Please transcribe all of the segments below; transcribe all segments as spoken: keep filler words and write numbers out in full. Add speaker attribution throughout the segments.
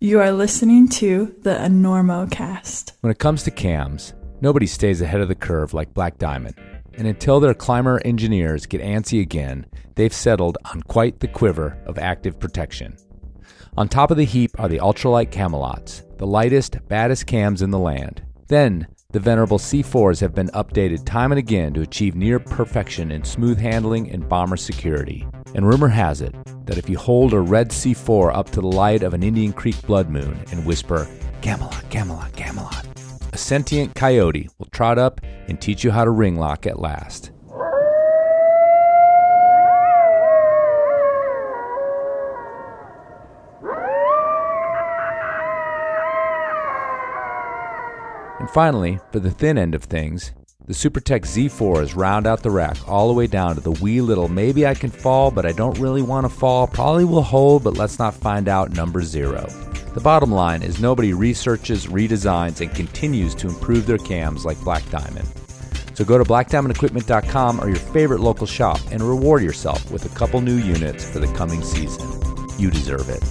Speaker 1: You are listening to the Enormocast.
Speaker 2: When it comes to cams, nobody stays ahead of the curve like Black Diamond. And until their climber engineers get antsy again, they've settled on quite the quiver of active protection. On top of the heap are the ultralight Camelots, the lightest, baddest cams in the land. Then, the venerable C fours have been updated time and again to achieve near perfection in smooth handling and bomber security. And rumor has it that if you hold a red C four up to the light of an Indian Creek blood moon and whisper, "Camelot, Camelot, Camelot," a sentient coyote will trot up and teach you how to ring lock at last. And finally, for the thin end of things, the SuperTech Z fours round out the rack all the way down to the wee little maybe I can fall, but I don't really want to fall, probably will hold, but let's not find out number zero. The bottom line is nobody researches, redesigns, and continues to improve their cams like Black Diamond. So go to black diamond equipment dot com or your favorite local shop and reward yourself with a couple new units for the coming season. You deserve it.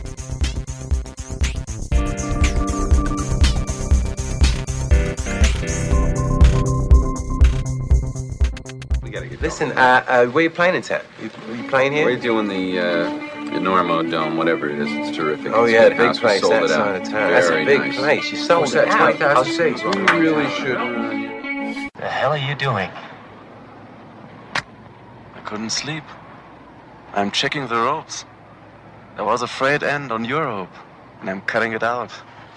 Speaker 3: Listen, uh, uh, where are you playing in town? You, are you playing here?
Speaker 4: We're doing the uh, Enormo Dome, whatever it is. It's terrific.
Speaker 3: Oh,
Speaker 4: it's
Speaker 3: yeah,
Speaker 4: a
Speaker 3: big
Speaker 4: house.
Speaker 3: place
Speaker 4: sold
Speaker 3: outside
Speaker 4: it
Speaker 3: of
Speaker 4: out.
Speaker 3: town. That's a big
Speaker 4: nice.
Speaker 3: place. You sold
Speaker 4: What's
Speaker 3: it
Speaker 4: that,
Speaker 3: out.
Speaker 4: twenty thousand seats? We really should.
Speaker 5: The hell are you doing? I couldn't sleep. I'm checking the ropes. There was a frayed end on your rope, and I'm cutting it out.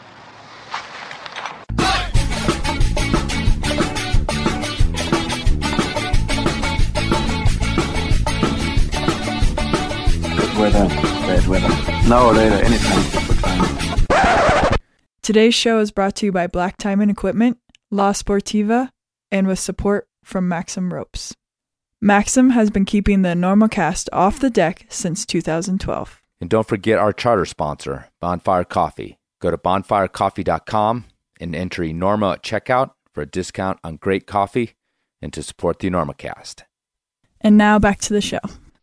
Speaker 6: Weather, bad weather. Now or later, anytime. Fine.
Speaker 1: Today's show is brought to you by Black Diamond Equipment, La Sportiva, and with support from Maxim Ropes. Maxim has been keeping the Enormocast off the deck since two thousand twelve.
Speaker 2: And don't forget our charter sponsor, Bonfire Coffee. Go to bonfire coffee dot com and enter Enorma at checkout for a discount on great coffee and to support the Enormocast.
Speaker 1: And now back to the show.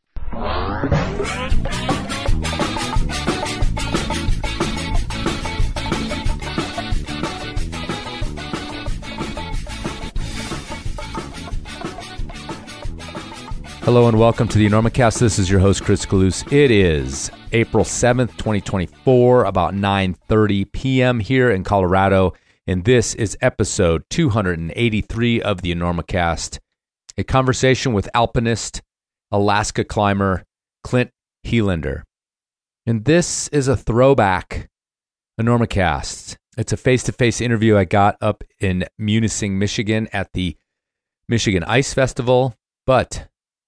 Speaker 2: Hello and welcome to the Enormocast. This is your host, Chris Kalous. It is April seventh, twenty twenty-four, about nine thirty p.m. here in Colorado, and this is episode two hundred eighty-three of the Enormocast, a conversation with alpinist, Alaska climber, Clint Helander. And this is a throwback Enormocast. It's a face-to-face interview I got up in Munising, Michigan at the Michigan Ice Festival, but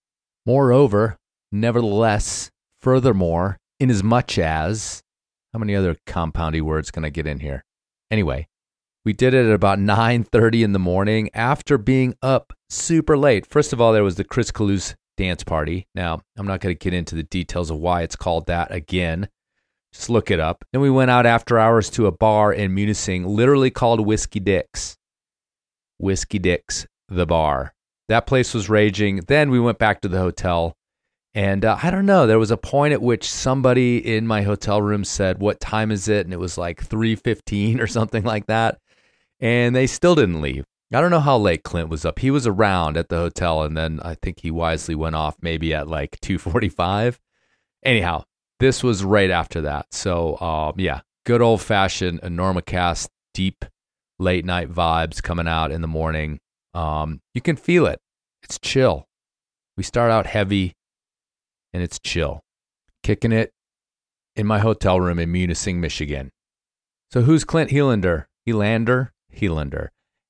Speaker 2: moreover, nevertheless, furthermore, inasmuch as, how many other compoundy words can I get in here? Anyway, we did it at about nine thirty in the morning after being up super late. First of all, there was the Chris Kalous dance party. Now, I'm not going to get into the details of why it's called that again. Just look it up. Then we went out after hours to a bar in Munising, literally called Whiskey Dick's. Whiskey Dick's, the bar. That place was raging. Then we went back to the hotel. And uh, I don't know, there was a point at which somebody in my hotel room said, "What time is it?" And it was like three fifteen or something like that. And they still didn't leave. I don't know how late Clint was up. He was around at the hotel, and then I think he wisely went off maybe at like two forty-five. Anyhow, this was right after that. So, um, yeah, good old-fashioned Enormocast, deep late-night vibes coming out in the morning. Um, you can feel it. It's chill. We start out heavy, and it's chill. Kicking it in my hotel room in Munising, Michigan. So who's Clint Helander? Helander? Helander.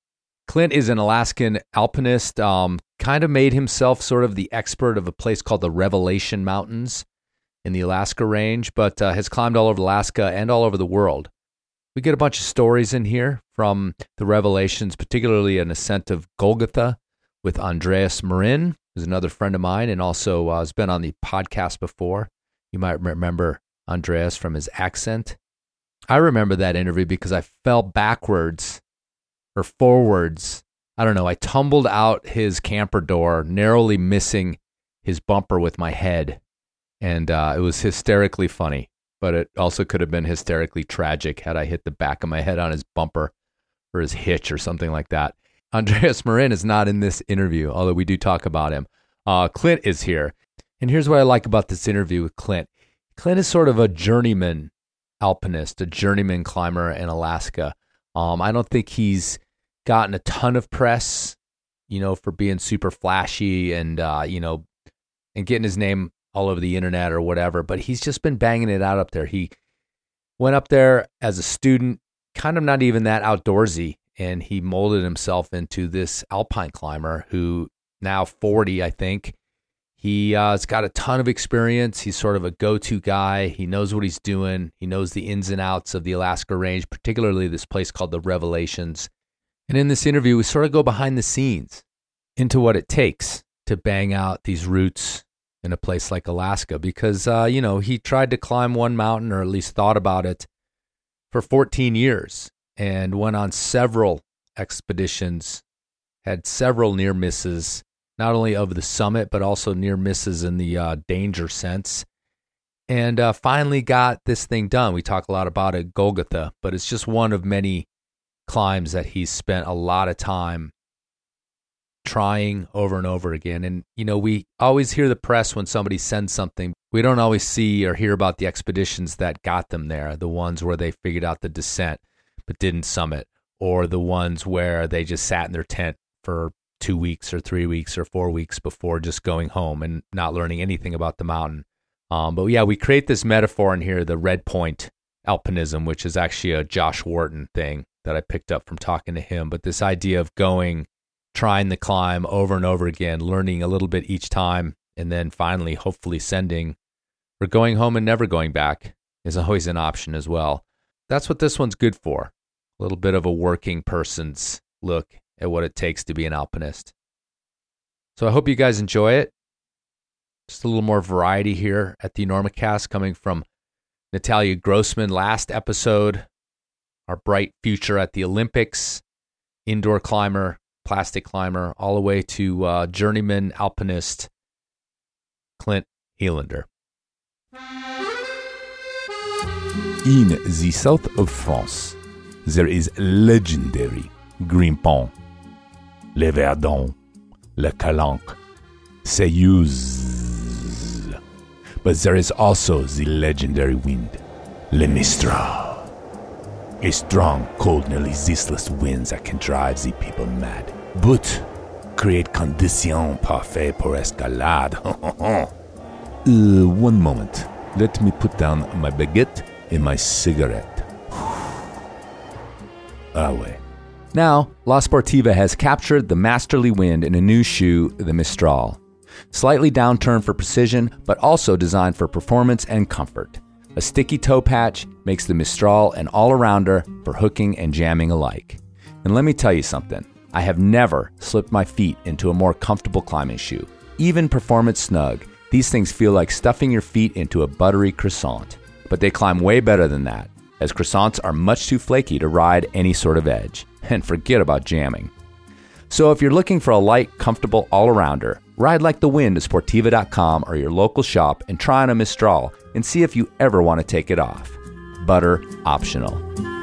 Speaker 2: Clint is an Alaskan alpinist, um, kind of made himself sort of the expert of a place called the Revelation Mountains in the Alaska range, but uh, has climbed all over Alaska and all over the world. We get a bunch of stories in here from the Revelations, particularly an ascent of Golgotha with Andreas Marin, who's another friend of mine and also uh, has been on the podcast before. You might remember Andreas from his accent. I remember that interview because I fell backwards or forwards. I don't know. I tumbled out his camper door, narrowly missing his bumper with my head. And uh, it was hysterically funny. but it also could have been hysterically tragic had I hit the back of my head on his bumper or his hitch or something like that. Andreas Marin is not in this interview, although we do talk about him. Uh, Clint is here. And here's what I like about this interview with Clint. Clint is sort of a journeyman alpinist, a journeyman climber in Alaska. Um, I don't think he's gotten a ton of press, you know, for being super flashy and, uh, you know, and getting his name all over the internet or whatever, but he's just been banging it out up there. He went up there as a student, kind of not even that outdoorsy, and he molded himself into this alpine climber who now forty, I think. He uh, has got a ton of experience. He's sort of a go-to guy. He knows what he's doing. He knows the ins and outs of the Alaska Range, particularly this place called the Revelations. And in this interview, we sort of go behind the scenes into what it takes to bang out these routes in a place like Alaska, because, uh, you know, he tried to climb one mountain, or at least thought about it, for fourteen years and went on several expeditions, had several near misses, not only of the summit, but also near misses in the uh, danger sense, and uh, finally got this thing done. We talk a lot about it, Golgotha, but it's just one of many climbs that he's spent a lot of time trying over and over again. And, you know, we always hear the press when somebody sends something. We don't always see or hear about the expeditions that got them there, the ones where they figured out the descent but didn't summit, or the ones where they just sat in their tent for two weeks or three weeks or four weeks before just going home and not learning anything about the mountain. Um, but yeah, we create this metaphor in here, the Red Point alpinism, which is actually a Josh Wharton thing that I picked up from talking to him. But this idea of going, trying the climb over and over again, learning a little bit each time, and then finally, hopefully sending or going home and never going back is always an option as well. That's what this one's good for. A little bit of a working person's look at what it takes to be an alpinist. So I hope you guys enjoy it. Just a little more variety here at the Enormocast coming from Natalia Grossman last episode, our bright future at the Olympics, indoor climber, plastic climber, all the way to uh, journeyman alpinist Clint Helander.
Speaker 7: In the south of France, there is legendary Grimpant, Le Verdon, Le Calanque, Seyouz. But there is also the legendary wind, Le Mistral. A strong, cold, nearly zealous wind that can drive the people mad, but create conditions parfaites pour escalade. uh, one moment. Let me put down my baguette and my cigarette. Ah, ouais.
Speaker 2: Now, La Sportiva has captured the masterly wind in a new shoe, the Mistral. Slightly downturned for precision, but also designed for performance and comfort. A sticky toe patch makes the Mistral an all-arounder for hooking and jamming alike. And let me tell you something. I have never slipped my feet into a more comfortable climbing shoe. Even Performance Snug, these things feel like stuffing your feet into a buttery croissant. But they climb way better than that, as croissants are much too flaky to ride any sort of edge. And forget about jamming. So if you're looking for a light, comfortable all-arounder, ride like the wind to Sportiva dot com or your local shop and try on a Mistral and see if you ever want to take it off. Butter optional.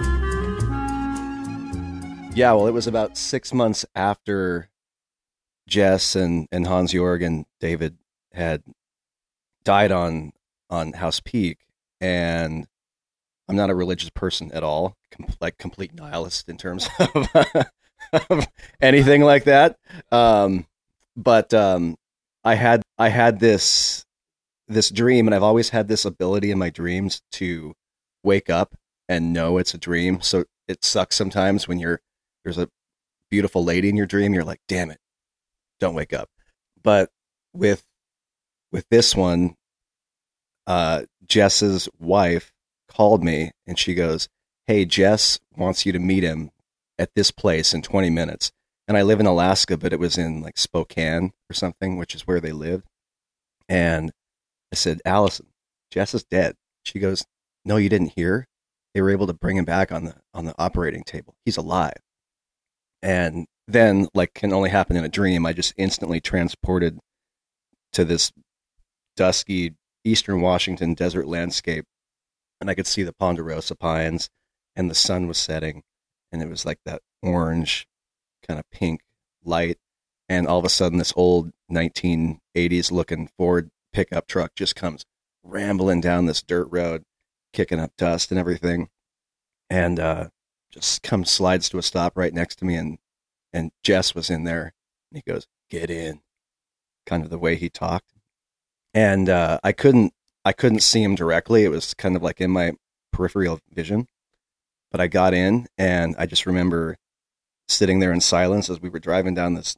Speaker 8: Yeah, well, it was about six months after Jess and, and Hans-Jörg and David had died on on House Peak, and I'm not a religious person at all, com- like complete nihilist in terms of, of anything like that. Um, but um, I had I had this this dream, and I've always had this ability in my dreams to wake up and know it's a dream. So it sucks sometimes when you're there's a beautiful lady in your dream. You're like, damn it, don't wake up. But with with this one, uh, Jess's wife called me and she goes, hey, Jess wants you to meet him at this place in twenty minutes. And I live in Alaska, but it was in like Spokane or something, which is where they live. And I said, Allison, Jess is dead. She goes, no, you didn't hear? They were able to bring him back on the on the operating table. He's alive. And then, like can only happen in a dream, I just instantly transported to this dusky Eastern Washington desert landscape and I could see the ponderosa pines, and the sun was setting, and it was like that orange, kind of pink light, and all of a sudden this old nineteen eighties looking Ford pickup truck just comes rambling down this dirt road, kicking up dust and everything, and uh, just comes, slides to a stop right next to me, and and Jess was in there, and he goes, "Get in," kind of the way he talked, and uh, I couldn't I couldn't see him directly. It was kind of like in my peripheral vision, but I got in, and I just remember sitting there in silence as we were driving down this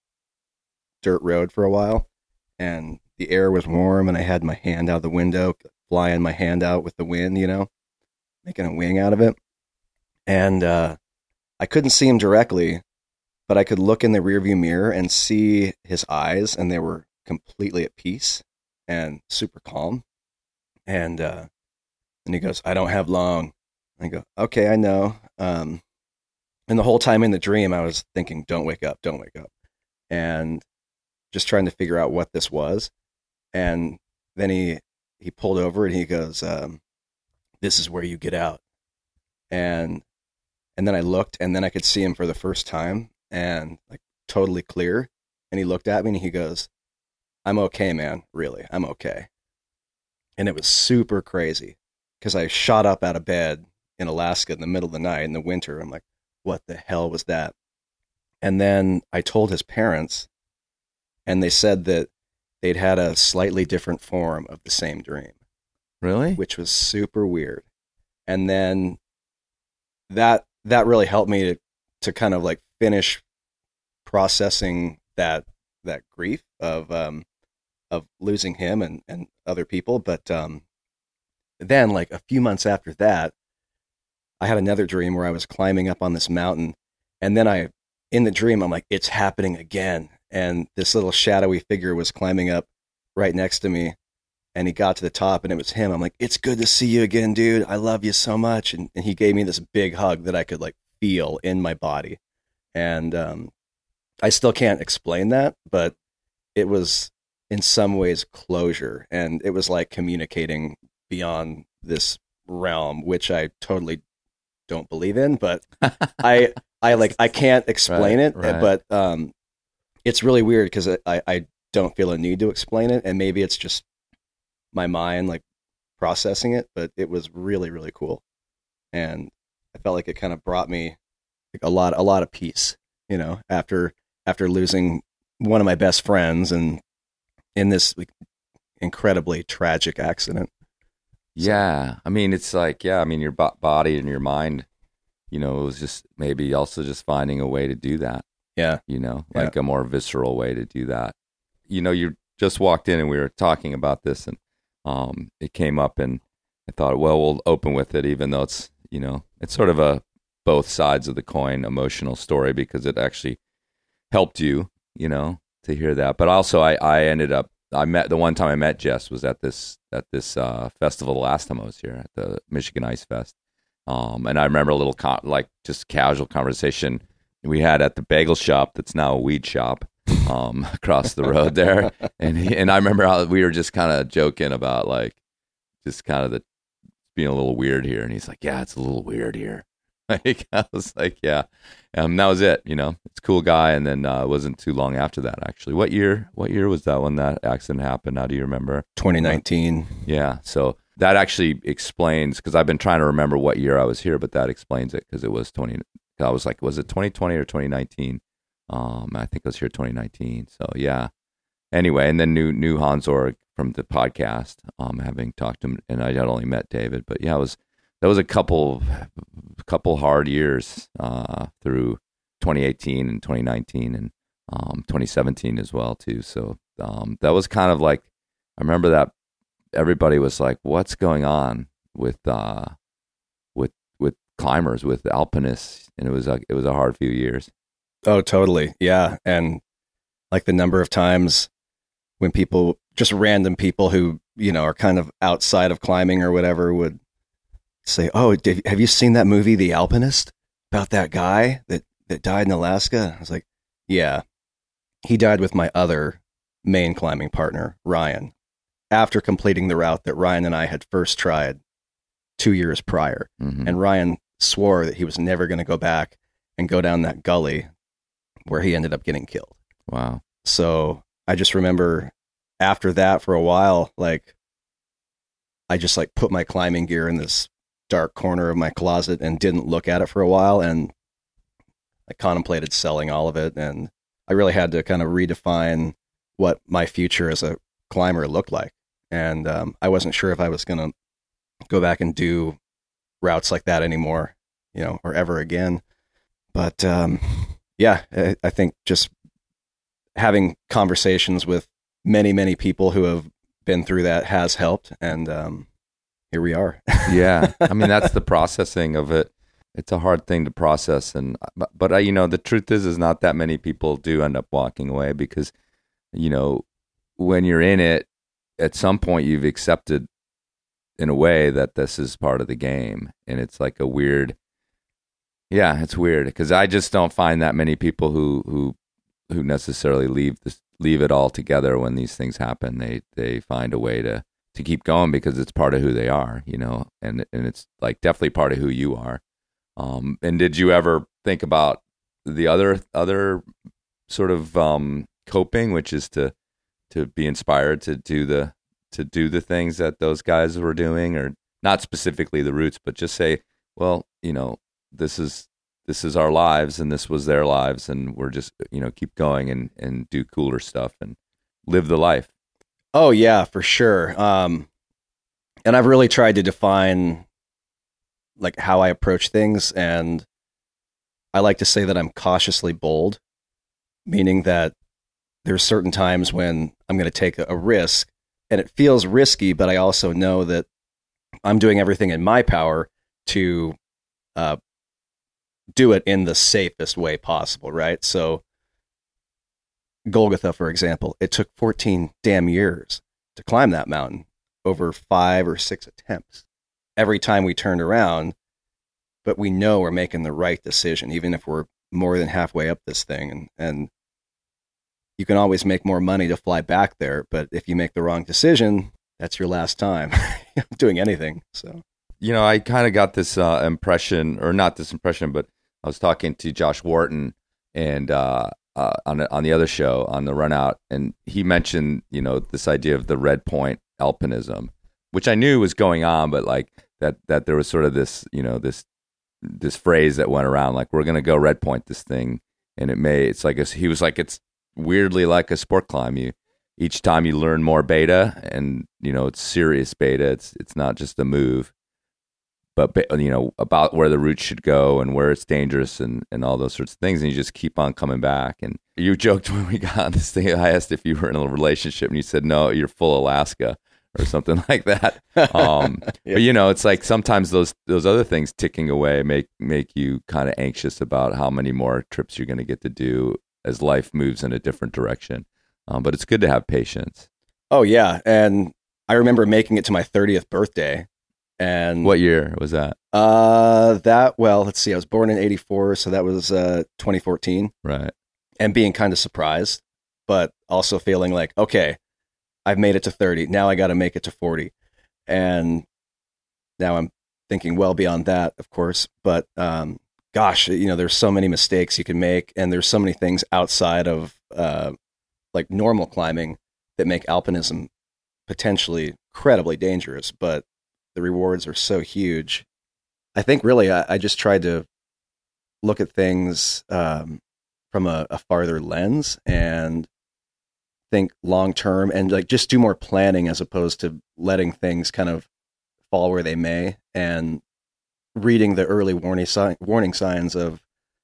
Speaker 8: dirt road for a while, and the air was warm, and I had my hand out the window, flying my hand out with the wind, you know, making a wing out of it. And uh, I couldn't see him directly, but I could look in the rearview mirror and see his eyes, and they were completely at peace and super calm. And uh, and he goes, "I don't have long." I go, "Okay, I know." Um, and the whole time in the dream, I was thinking, "Don't wake up, don't wake up," and just trying to figure out what this was. And then he he pulled over, and he goes, um, "This is where you get out." And and then I looked, and then I could see him for the first time, and like totally clear. And he looked at me, and he goes, "I'm okay, man. Really, I'm okay." And it was super crazy because I shot up out of bed in Alaska in the middle of the night in the winter. I'm like, what the hell was that? And then I told his parents, and they said that they'd had a slightly different form of the same dream.
Speaker 2: Really?
Speaker 8: Which was super weird. And then that that really helped me to, to kind of like finish processing that that grief of um of losing him and, and other people. But um then like a few months after that, I had another dream where I was climbing up on this mountain, and then I in the dream I'm like, it's happening again. And this little shadowy figure was climbing up right next to me, and he got to the top, and it was him. I'm like, "It's good to see you again, dude. I love you so much." And, and he gave me this big hug that I could like feel in my body. And um, I still can't explain that, but it was in some ways closure, and it was like communicating beyond this realm, which I totally don't believe in, but I, I like, I can't explain
Speaker 2: right,
Speaker 8: it,
Speaker 2: right.
Speaker 8: but um, it's really weird because I, I don't feel a need to explain it, and maybe it's just my mind like processing it, but it was really, really cool. And I felt like it kind of brought me like a lot, a lot of peace, you know, after, after losing one of my best friends and in this like, incredibly tragic accident.
Speaker 9: So. Yeah. I mean, it's like, yeah, I mean, your bo- body and your mind, you know, it was just maybe also just finding a way to do that.
Speaker 8: Yeah.
Speaker 9: You know, like
Speaker 8: yeah.
Speaker 9: a more visceral way to do that. You know, you just walked in and we were talking about this, and um, it came up, and I thought, well, we'll open with it, even though it's, you know, it's sort of a both sides of the coin emotional story, because it actually helped you, you know, to hear that. But also I, I ended up, I met, the one time I met Jess was at this, at this uh, festival the last time I was here at the Michigan Ice Fest. Um, and I remember a little, con- like just casual conversation we had at the bagel shop that's now a weed shop um, across the road there. And he, and I remember how we were just kind of joking about like, just kind of the being a little weird here. And he's like, yeah, it's a little weird here. Like, I was like, yeah. Um, that was it, you know. It's a cool guy. And then uh, it wasn't too long after that, actually. What year? What year was that when that accident happened? How do you remember?
Speaker 8: twenty nineteen.
Speaker 9: Yeah. So that actually explains, because I've been trying to remember what year I was here, but that explains it, because it was twenty. I was like, was it twenty twenty or twenty nineteen? Um, I think I was here twenty nineteen. So yeah. Anyway, and then knew knew Hans Org from the podcast, um, having talked to him, and I had only met David, but yeah, it was that was a couple couple hard years uh, through twenty eighteen and twenty nineteen and um, twenty seventeen as well too. So um, that was kind of like, I remember that everybody was like, "What's going on with uh, with with climbers, with alpinists?" And it was a, it was a hard few years.
Speaker 8: Oh, totally, yeah, and like the number of times when people, just random people who, you know, are kind of outside of climbing or whatever, would say, "Oh, did, have you seen that movie, The Alpinist, about that guy that, that died in Alaska?" I was like, yeah, he died with my other main climbing partner, Ryan, after completing the route that Ryan and I had first tried two years prior.
Speaker 9: Mhm.
Speaker 8: And Ryan swore that he was never going to go back and go down that gully where he ended up getting killed.
Speaker 9: Wow.
Speaker 8: So I just remember after that for a while, like I just like put my climbing gear in this dark corner of my closet and didn't look at it for a while. And I contemplated selling all of it. And I really had to kind of redefine what my future as a climber looked like. And um, I wasn't sure if I was going to go back and do routes like that anymore, you know, or ever again. But um, yeah, I, I think just having conversations with many, many people who have been through that has helped. And um, here we are.
Speaker 9: Yeah. I mean, that's the processing of it. It's a hard thing to process. And, but, but uh, you know, the truth is, is not that many people do end up walking away because, you know, when you're in it, at some point you've accepted in a way that this is part of the game. And it's like a weird, yeah, it's weird because I just don't find that many people who, who, who necessarily leave this, leave it all together when these things happen. They, they find a way to, to keep going because it's part of who they are, you know, and, and it's like definitely part of who you are. Um, and did you ever think about the other, other sort of, um, coping, which is to, to be inspired to do the, to do the things that those guys were doing, or not specifically the routes, but just say, well, you know, this is, this is our lives and this was their lives. And we're just, you know, keep going and, and do cooler stuff and live the life.
Speaker 8: Oh yeah, for sure. Um, and I've really tried to define like how I approach things. And I like to say that I'm cautiously bold, meaning that there's certain times when I'm going to take a, a risk and it feels risky, but I also know that I'm doing everything in my power to uh, do it in the safest way possible, right? So Golgotha, for example, it took fourteen damn years to climb that mountain over five or six attempts. Every time we turned around, but we know we're making the right decision, even if we're more than halfway up this thing. And, and you can always make more money to fly back there, but if you make the wrong decision, that's your last time doing anything. So,
Speaker 9: you know, I kind of got this uh, impression, or not this impression, but I was talking to Josh Wharton and uh, uh, on on the other show on the Run Out, and he mentioned, you know, this idea of the Red Point alpinism, which I knew was going on, but like that that there was sort of this, you know, this this phrase that went around, like, we're going to go Red Point this thing, and it may, it's like a, he was like, it's weirdly like a sport climb. You each time you learn more beta, and you know it's serious beta. It's it's not just a move, but you know about where the route should go and where it's dangerous and, and all those sorts of things. And you just keep on coming back. And you joked when we got on this thing, I asked if you were in a relationship, and you said no, you're full Alaska or something like that. Um, yeah. But you know, it's like sometimes those those other things ticking away make make you kind of anxious about how many more trips you're going to get to do as life moves in a different direction. Um, but it's good to have patience.
Speaker 8: Oh yeah. And I remember making it to my thirtieth birthday. And
Speaker 9: what year was that?
Speaker 8: Uh, that, well, let's see, I was born in eighty-four. So that was, uh, twenty fourteen.
Speaker 9: Right.
Speaker 8: And being kind of surprised, but also feeling like, okay, I've made it to thirty. Now I got to make it to forty. And now I'm thinking well beyond that, of course, but, um, gosh, you know, there's so many mistakes you can make, and there's so many things outside of, uh, like normal climbing that make alpinism potentially incredibly dangerous, but the rewards are so huge. I think really I, I just tried to look at things um, from a, a farther lens and think long term, and like just do more planning as opposed to letting things kind of fall where they may, and reading the early warning sign, warning signs of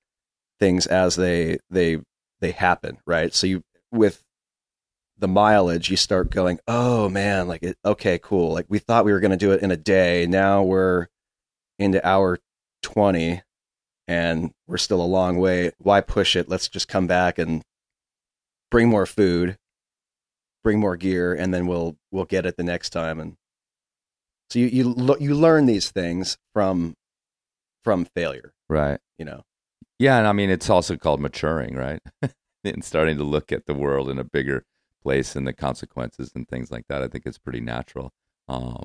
Speaker 8: things as they they they happen, right? So you, with the mileage, you start going, oh man, like, it, okay, cool. Like we thought we were going to do it in a day. Now we're into hour twenty and we're still a long way. Why push it? Let's just come back and bring more food, bring more gear, and then we'll, we'll get it the next time. And so you, you, lo- you learn these things from, from failure.
Speaker 9: Right.
Speaker 8: You know?
Speaker 9: Yeah. And I mean, it's also called maturing, right? And starting to look at the world in a bigger place and the consequences and things like that. I think it's pretty natural. Um,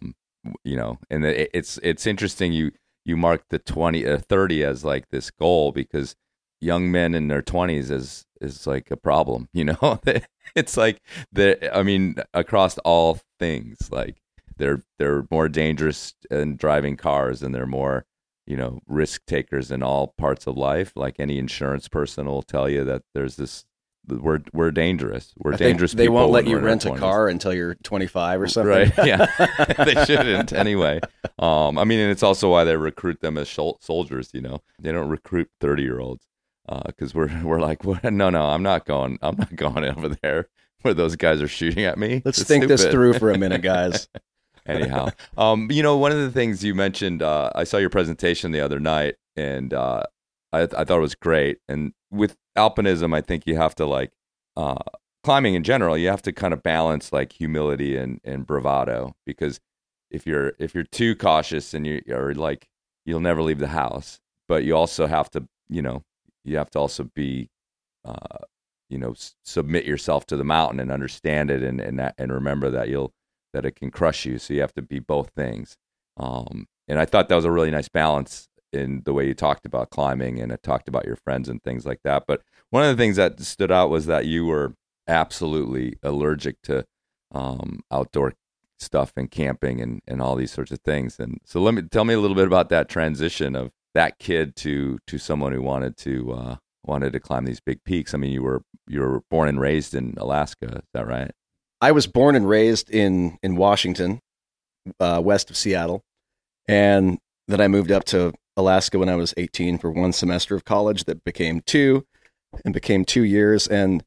Speaker 9: you know, and it, it's it's interesting you you mark the twenty uh, thirty as like this goal, because young men in their twenties is is like a problem, you know. It's like the I mean across all things, like they're they're more dangerous in driving cars, and they're more, you know, risk takers in all parts of life. Like any insurance person will tell you that there's this we're we're dangerous. We're
Speaker 8: I
Speaker 9: dangerous
Speaker 8: think they
Speaker 9: people.
Speaker 8: won't let
Speaker 9: when
Speaker 8: you
Speaker 9: we're in our
Speaker 8: rent a
Speaker 9: twenties.
Speaker 8: car until you're twenty-five or something.
Speaker 9: Right? Yeah, they shouldn't anyway. Um, I mean, and it's also why they recruit them as shol- soldiers. You know, they don't recruit thirty-year-olds because uh, we're we're like, well, no, no, I'm not going. I'm not going over there where those guys are shooting at me.
Speaker 8: Let's
Speaker 9: It's
Speaker 8: think
Speaker 9: stupid.
Speaker 8: this through for a minute, guys.
Speaker 9: Anyhow, um, you know, one of the things you mentioned, uh, I saw your presentation the other night, and uh, I, I thought it was great. And with alpinism, I think you have to like. Uh, climbing in general, you have to kind of balance like humility and, and bravado, because if you're if you're too cautious and you are like you'll never leave the house, but you also have to you know you have to also be uh, you know s- submit yourself to the mountain and understand it, and and that, and remember that you'll that it can crush you. So you have to be both things. Um, and I thought that was a really nice balance in the way you talked about climbing, and it talked about your friends and things like that. But one of the things that stood out was that you were absolutely allergic to um, outdoor stuff and camping and, and all these sorts of things. And so let me tell me a little bit about that transition of that kid to to someone who wanted to uh, wanted to climb these big peaks. I mean, you were you were born and raised in Alaska, is that right?
Speaker 8: I was born and raised in in Washington, uh, west of Seattle, and then I moved up to Alaska when I was eighteen for one semester of college that became two, and became two years. And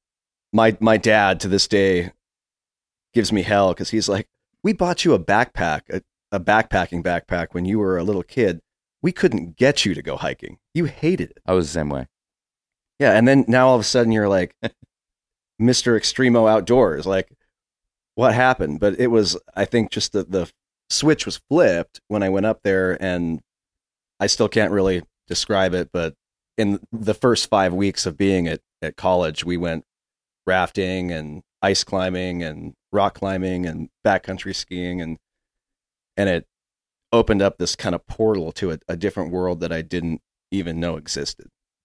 Speaker 8: my my dad to this day gives me hell because he's like, "We bought you a backpack, a, a backpacking backpack when you were a little kid. We couldn't get you to go hiking. You hated it."
Speaker 9: I was the same way.
Speaker 8: Yeah, and then now all of a sudden you're like Mister Extremo Outdoors. Like, what happened? But it was, I think, just the the switch was flipped when I went up there, and I still can't really describe it, but in the first five weeks of being at, at college, we went rafting and ice climbing and rock climbing and backcountry skiing, and and it opened up this kind of portal to a, a different world that I didn't even know existed.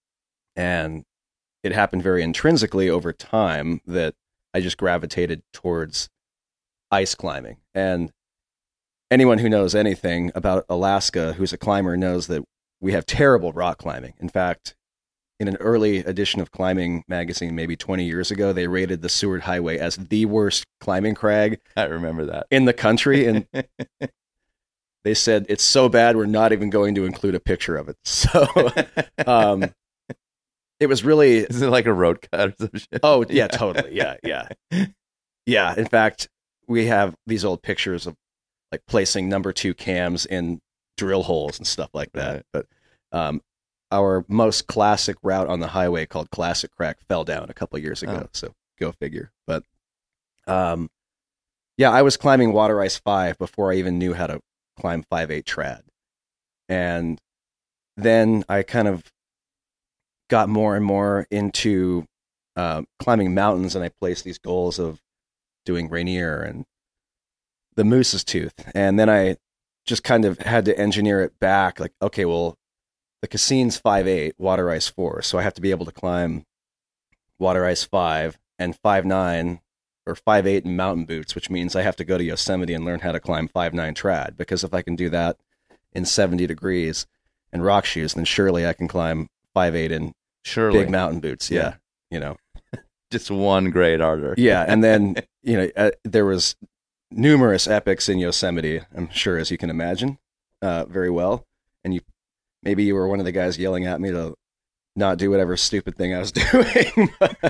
Speaker 8: And it happened very intrinsically over time that I just gravitated towards ice climbing. And anyone who knows anything about Alaska who's a climber knows that we have terrible rock climbing. In fact, in an early edition of Climbing magazine, maybe twenty years ago, they rated the Seward Highway as the worst climbing crag
Speaker 9: I remember that.
Speaker 8: in the country. And they said, it's so bad, we're not even going to include a picture of it. So um, it was really...
Speaker 9: Is it like a road cut or some shit?
Speaker 8: Oh, yeah, totally. Yeah, yeah. Yeah, in fact, we have these old pictures of like placing number two cams in drill holes and stuff like that. Right. But um, our most classic route on the highway called Classic Crack fell down a couple of years ago. Oh. So go figure. But um, yeah, I was climbing Water Ice five before I even knew how to climb five eight trad. And then I kind of got more and more into uh, climbing mountains, and I placed these goals of doing Rainier and the Moose's Tooth. And then I just kind of had to engineer it back. Like, okay, well, the Cassine's five eight, Water Ice four. So I have to be able to climb Water Ice five and five nine or five eight in mountain boots, which means I have to go to Yosemite and learn how to climb five nine trad. Because if I can do that in seventy degrees and rock shoes, then surely I can climb five eight in
Speaker 9: surely.
Speaker 8: big mountain boots. Yeah. yeah. You know,
Speaker 9: just one grade harder.
Speaker 8: Yeah. And then, you know, uh, there was numerous epics in Yosemite, I'm sure, as you can imagine, uh, very well. And you, maybe you were one of the guys yelling at me to not do whatever stupid thing I was doing.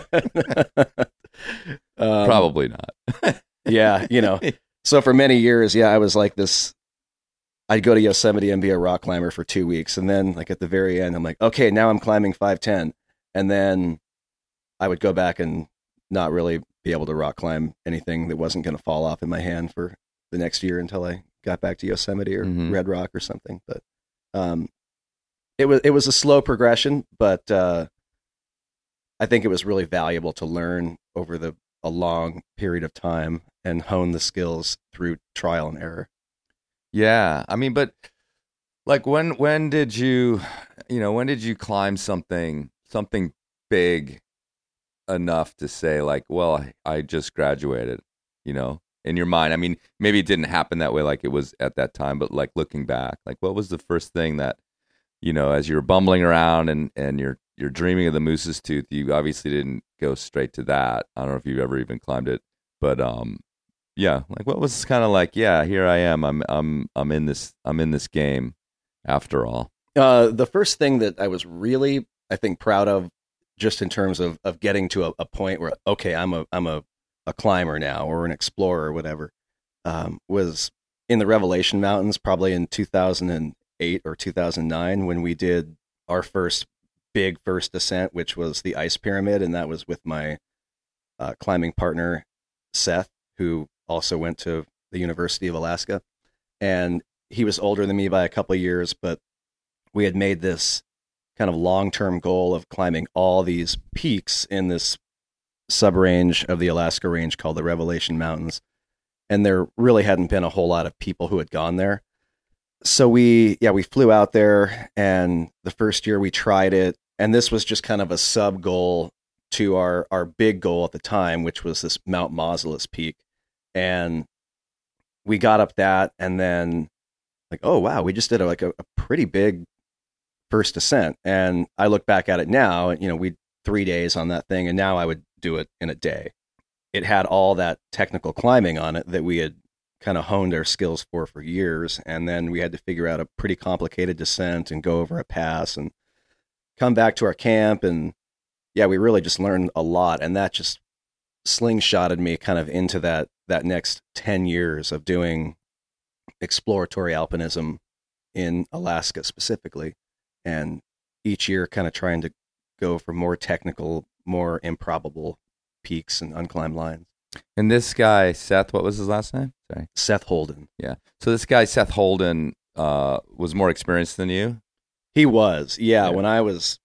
Speaker 8: um,
Speaker 9: Probably not.
Speaker 8: Yeah. You know, so for many years, yeah, I was like this, I'd go to Yosemite and be a rock climber for two weeks. And then like at the very end, I'm like, okay, now I'm climbing five ten. And then I would go back and not really be able to rock climb anything that wasn't going to fall off in my hand for the next year until I got back to Yosemite or mm-hmm. Red Rock or something. But um, it was it was a slow progression, but uh, I think it was really valuable to learn over the a long period of time and hone the skills through trial and error.
Speaker 9: Yeah. I mean, but like when when did you, you know, when did you climb something something big enough to say like, well, I, I just graduated, you know, in your mind? I mean, maybe it didn't happen that way like it was at that time, but like looking back, like what was the first thing that, you know, as you were bumbling around and, and you're you're dreaming of the Moose's Tooth, you obviously didn't go straight to that. I don't know if you've ever even climbed it, but um, yeah, like what was kind of like, yeah, here I am, I'm I'm I'm in this I'm in this game after all.
Speaker 8: Uh, the first thing that I was really, I think, proud of, just in terms of, of getting to a, a point where, okay, I'm a I'm a, a climber now, or an explorer or whatever, um, was in the Revelation Mountains, probably in two thousand eight or two thousand nine, when we did our first big first descent, which was the Ice Pyramid, and that was with my uh, climbing partner, Seth, who also went to the University of Alaska. And he was older than me by a couple of years, but we had made this kind of long-term goal of climbing all these peaks in this sub-range of the Alaska range called the Revelation Mountains. And there really hadn't been a whole lot of people who had gone there. So we, yeah, we flew out there, and the first year we tried it, and this was just kind of a sub-goal to our, our big goal at the time, which was this Mount Mausolus peak. And we got up that, and then like, oh, wow, we just did a, like a, a pretty big first descent. And I look back at it now, you know, we three days on that thing, and now I would do it in a day. It had all that technical climbing on it that we had kind of honed our skills for for years. And then we had to figure out a pretty complicated descent and go over a pass and come back to our camp. And yeah, we really just learned a lot. And that just slingshotted me kind of into that, that next ten years of doing exploratory alpinism in Alaska specifically. And each year kind of trying to go for more technical, more improbable peaks and unclimbed lines.
Speaker 9: And this guy, Seth, what was his last name? Sorry.
Speaker 8: Seth Holden.
Speaker 9: Yeah. So this guy, Seth Holden, uh, was more experienced than you?
Speaker 8: He was. Yeah,
Speaker 9: yeah.
Speaker 8: When I was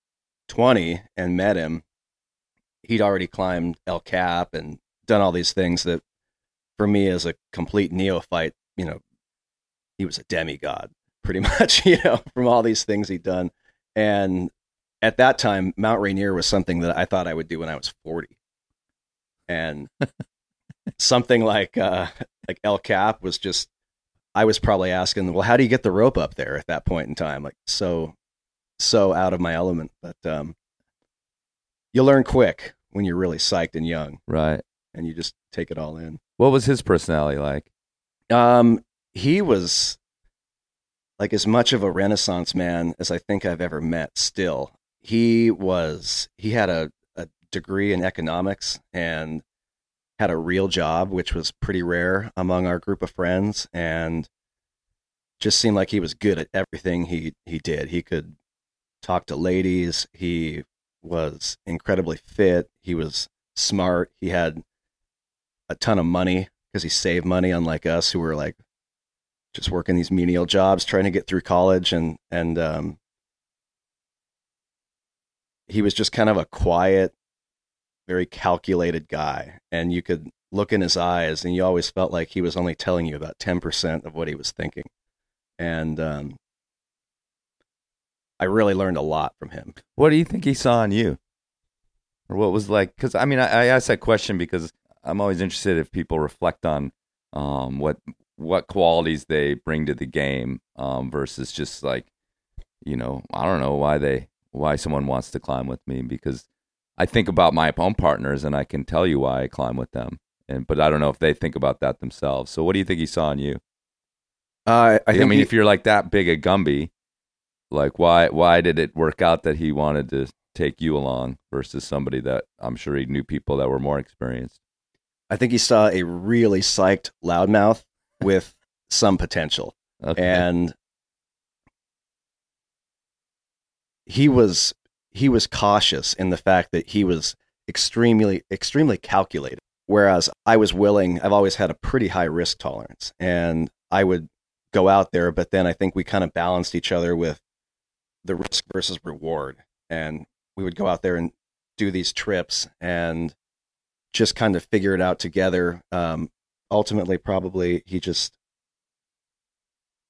Speaker 8: twenty and met him, he'd already climbed El Cap and done all these things that, for me as a complete neophyte, you know, he was a demigod, pretty much, you know, from all these things he'd done. And at that time, Mount Rainier was something that I thought I would do when I was forty. And something like uh, like El Cap was just, I was probably asking, well, how do you get the rope up there at that point in time? Like, so, so out of my element. But um, you learn quick when you're really psyched and young.
Speaker 9: Right.
Speaker 8: And you just take it all in.
Speaker 9: What was his personality like?
Speaker 8: Um, he was like as much of a Renaissance man as I think I've ever met still. He was, he had a, a degree in economics and had a real job, which was pretty rare among our group of friends, and just seemed like he was good at everything he, he did. He could talk to ladies. He was incredibly fit. He was smart. He had a ton of money because he saved money, unlike us who were like just working these menial jobs, trying to get through college. And, and, um, he was just kind of a quiet, very calculated guy. And you could look in his eyes and you always felt like he was only telling you about ten percent of what he was thinking. And, um, I really learned a lot from him.
Speaker 9: What do you think he saw in you? Or what was like, because I mean, I, I asked that question because I'm always interested if people reflect on um, what what qualities they bring to the game um, versus just like, you know, I don't know why they why someone wants to climb with me, because I think about my own partners and I can tell you why I climb with them, and but I don't know if they think about that themselves. So what do you think he saw in you?
Speaker 8: Uh, I, think
Speaker 9: I mean,
Speaker 8: he,
Speaker 9: if you're like that big a Gumby, like why why did it work out that he wanted to take you along versus somebody that I'm sure he knew people that were more experienced?
Speaker 8: I think he saw a really psyched loudmouth with some potential.
Speaker 9: Okay.
Speaker 8: And he was he was cautious in the fact that he was extremely extremely calculated, whereas I was willing. I've always had a pretty high risk tolerance, and I would go out there, but then I think we kind of balanced each other with the risk versus reward, and we would go out there and do these trips and just kind of figure it out together. Um, ultimately, probably he just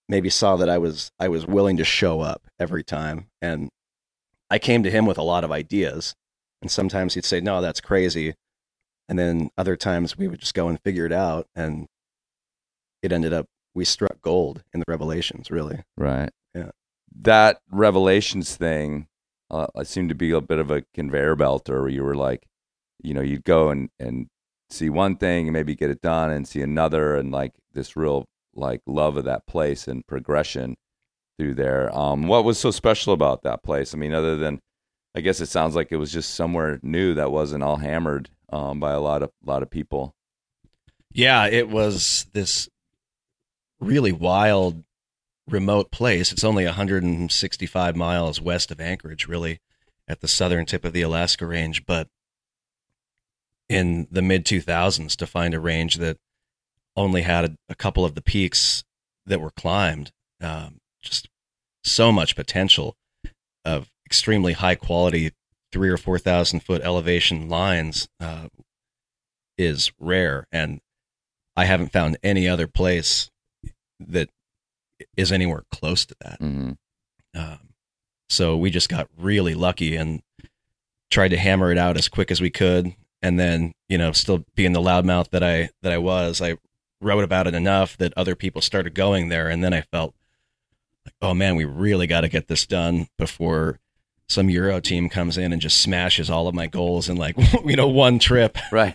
Speaker 8: maybe saw that I was I was willing to show up every time, and I came to him with a lot of ideas, and sometimes he'd say, "No, that's crazy," and then other times we would just go and figure it out, and it ended up we struck gold in the Revelations, really.
Speaker 9: Right.
Speaker 8: Yeah.
Speaker 9: That Revelations thing, uh, seemed to be a bit of a conveyor belt, or you were like, you know, you'd go and, and see one thing and maybe get it done and see another, and like this real like love of that place and progression through there. Um, what was so special about that place? I mean, other than, I guess it sounds like it was just somewhere new that wasn't all hammered um, by a lot of lot of people.
Speaker 10: Yeah, it was this really wild, remote place. It's only one hundred sixty-five miles west of Anchorage, really, at the southern tip of the Alaska Range. But in the mid two thousands, to find a range that only had a, a couple of the peaks that were climbed, um, just so much potential of extremely high quality three or four thousand foot elevation lines uh, is rare, and I haven't found any other place that is anywhere close to that.
Speaker 9: Mm-hmm.
Speaker 10: Um, so we just got really lucky and tried to hammer it out as quick as we could. And then, you know, still being the loudmouth that I, that I was, I wrote about it enough that other people started going there. And then I felt like, oh man, we really got to get this done before some Euro team comes in and just smashes all of my goals in like, you know, one trip.
Speaker 9: Right.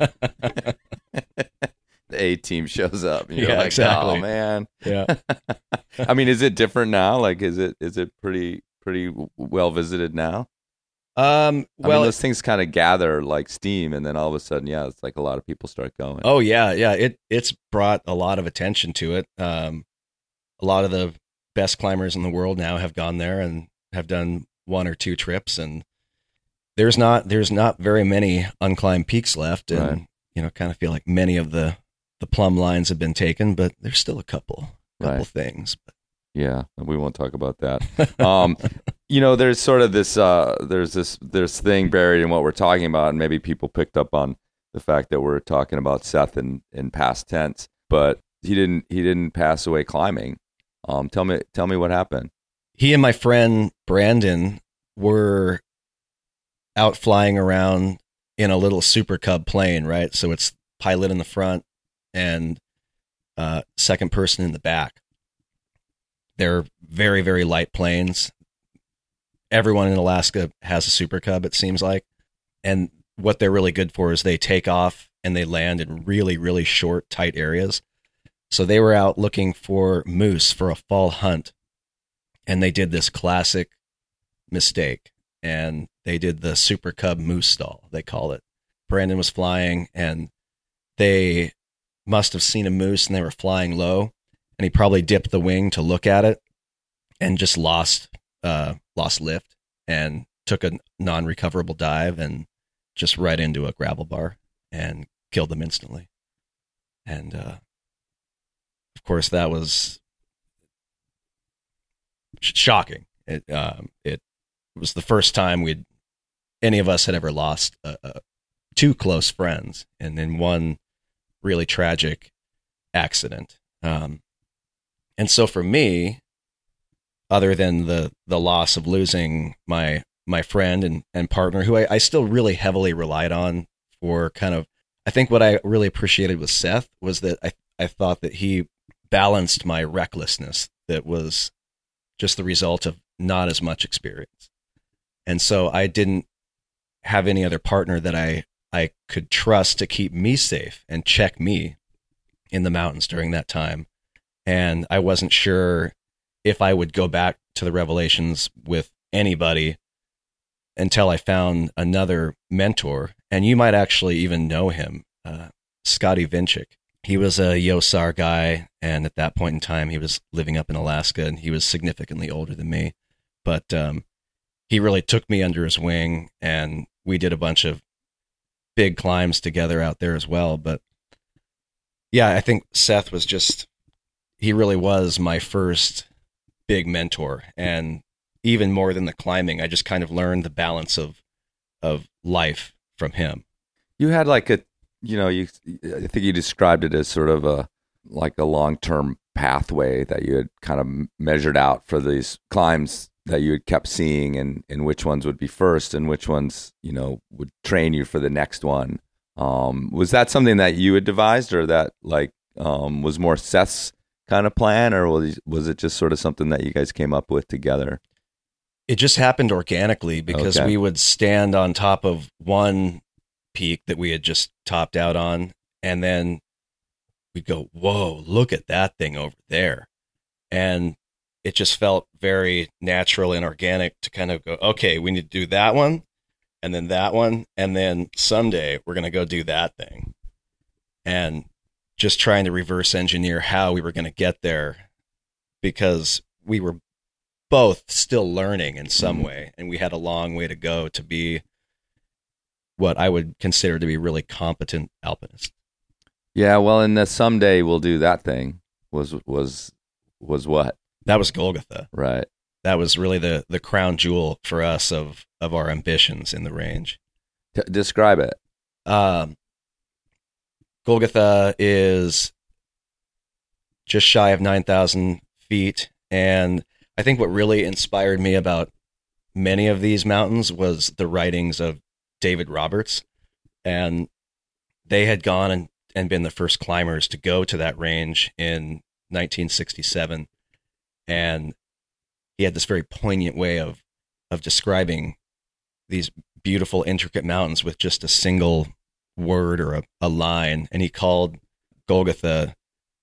Speaker 9: The A team shows up. And you're
Speaker 10: Yeah,
Speaker 9: like,
Speaker 10: exactly.
Speaker 9: Oh man.
Speaker 10: Yeah.
Speaker 9: I mean, is it different now? Like, is it, is it pretty, pretty well visited now?
Speaker 10: Um,
Speaker 9: I
Speaker 10: well,
Speaker 9: mean, those things kind of gather like steam, and then all of a sudden, yeah, it's like a lot of people start going.
Speaker 10: Oh yeah, yeah. It it's brought a lot of attention to it. Um, a lot of the best climbers in the world now have gone there and have done one or two trips, and there's not there's not very many unclimbed peaks left, and
Speaker 9: Right.
Speaker 10: you know, kind of feel like many of the the plumb lines have been taken, but there's still a couple couple
Speaker 9: Right.
Speaker 10: things.
Speaker 9: Yeah, we won't talk about that. Um, you know, there's sort of this, uh, there's this, this thing buried in what we're talking about, and maybe people picked up on the fact that we're talking about Seth in, in past tense, but he didn't, he didn't pass away climbing. Um, tell me, tell me what happened.
Speaker 10: He and my friend Brandon were out flying around in a little Super Cub plane, right? So it's pilot in the front and uh, second person in the back. They're very, very light planes. Everyone in Alaska has a Super Cub, it seems like. And what they're really good for is they take off and they land in really, really short, tight areas. So they were out looking for moose for a fall hunt. And they did this classic mistake. And they did the Super Cub moose stall, they call it. Brandon was flying, and they must have seen a moose, and they were flying low. And he probably dipped the wing to look at it and just lost uh, lost lift and took a non-recoverable dive and just right into a gravel bar and killed them instantly. And uh, of course, that was sh- shocking. It um, it was the first time we'd any of us had ever lost uh, uh, two close friends, and in one really tragic accident. Um, and so for me, other than the, the loss of losing my my friend and, and partner, who I, I still really heavily relied on for kind of, I think what I really appreciated with Seth was that I, I thought that he balanced my recklessness that was just the result of not as much experience. And so I didn't have any other partner that I, I could trust to keep me safe and check me in the mountains during that time. And I wasn't sure if I would go back to the Revelations with anybody until I found another mentor. And you might actually even know him, uh, Scotty Vinchik. He was a Yosar guy, and at that point in time, he was living up in Alaska, and he was significantly older than me. But um, he really took me under his wing, and we did a bunch of big climbs together out there as well. But yeah, I think Seth was just, he really was my first big mentor. And even more than the climbing, I just kind of learned the balance of of life from him.
Speaker 9: You had like a, you know, you, I think you described it as sort of a, like a long-term pathway that you had kind of measured out for these climbs that you had kept seeing, and, and which ones would be first and which ones, you know, would train you for the next one. Um, was that something that you had devised, or that like um, was more Seth's kind of plan, or was, was it just sort of something that you guys came up with together?
Speaker 10: It just happened organically because
Speaker 9: Okay.
Speaker 10: we would stand on top of one peak that we had just topped out on, and then we'd go, whoa, look at that thing over there. And it just felt very natural and organic to kind of go, okay, we need to do that one, and then that one, and then someday we're going to go do that thing. And just trying to reverse engineer how we were going to get there, because we were both still learning in some
Speaker 9: Mhm.
Speaker 10: way, and we had a long way to go to be what I would consider to be really competent alpinists.
Speaker 9: Yeah, well, and the someday we'll do that thing was was was what?
Speaker 10: That was Golgotha.
Speaker 9: Right.
Speaker 10: That was really the the crown jewel for us of of our ambitions in the range.
Speaker 9: T- describe it.
Speaker 10: Um, Golgotha is just shy of nine thousand feet, and I think what really inspired me about many of these mountains was the writings of David Roberts, and they had gone and, and been the first climbers to go to that range in nineteen sixty-seven, and he had this very poignant way of of describing these beautiful, intricate mountains with just a single word or a, a line, and he called Golgotha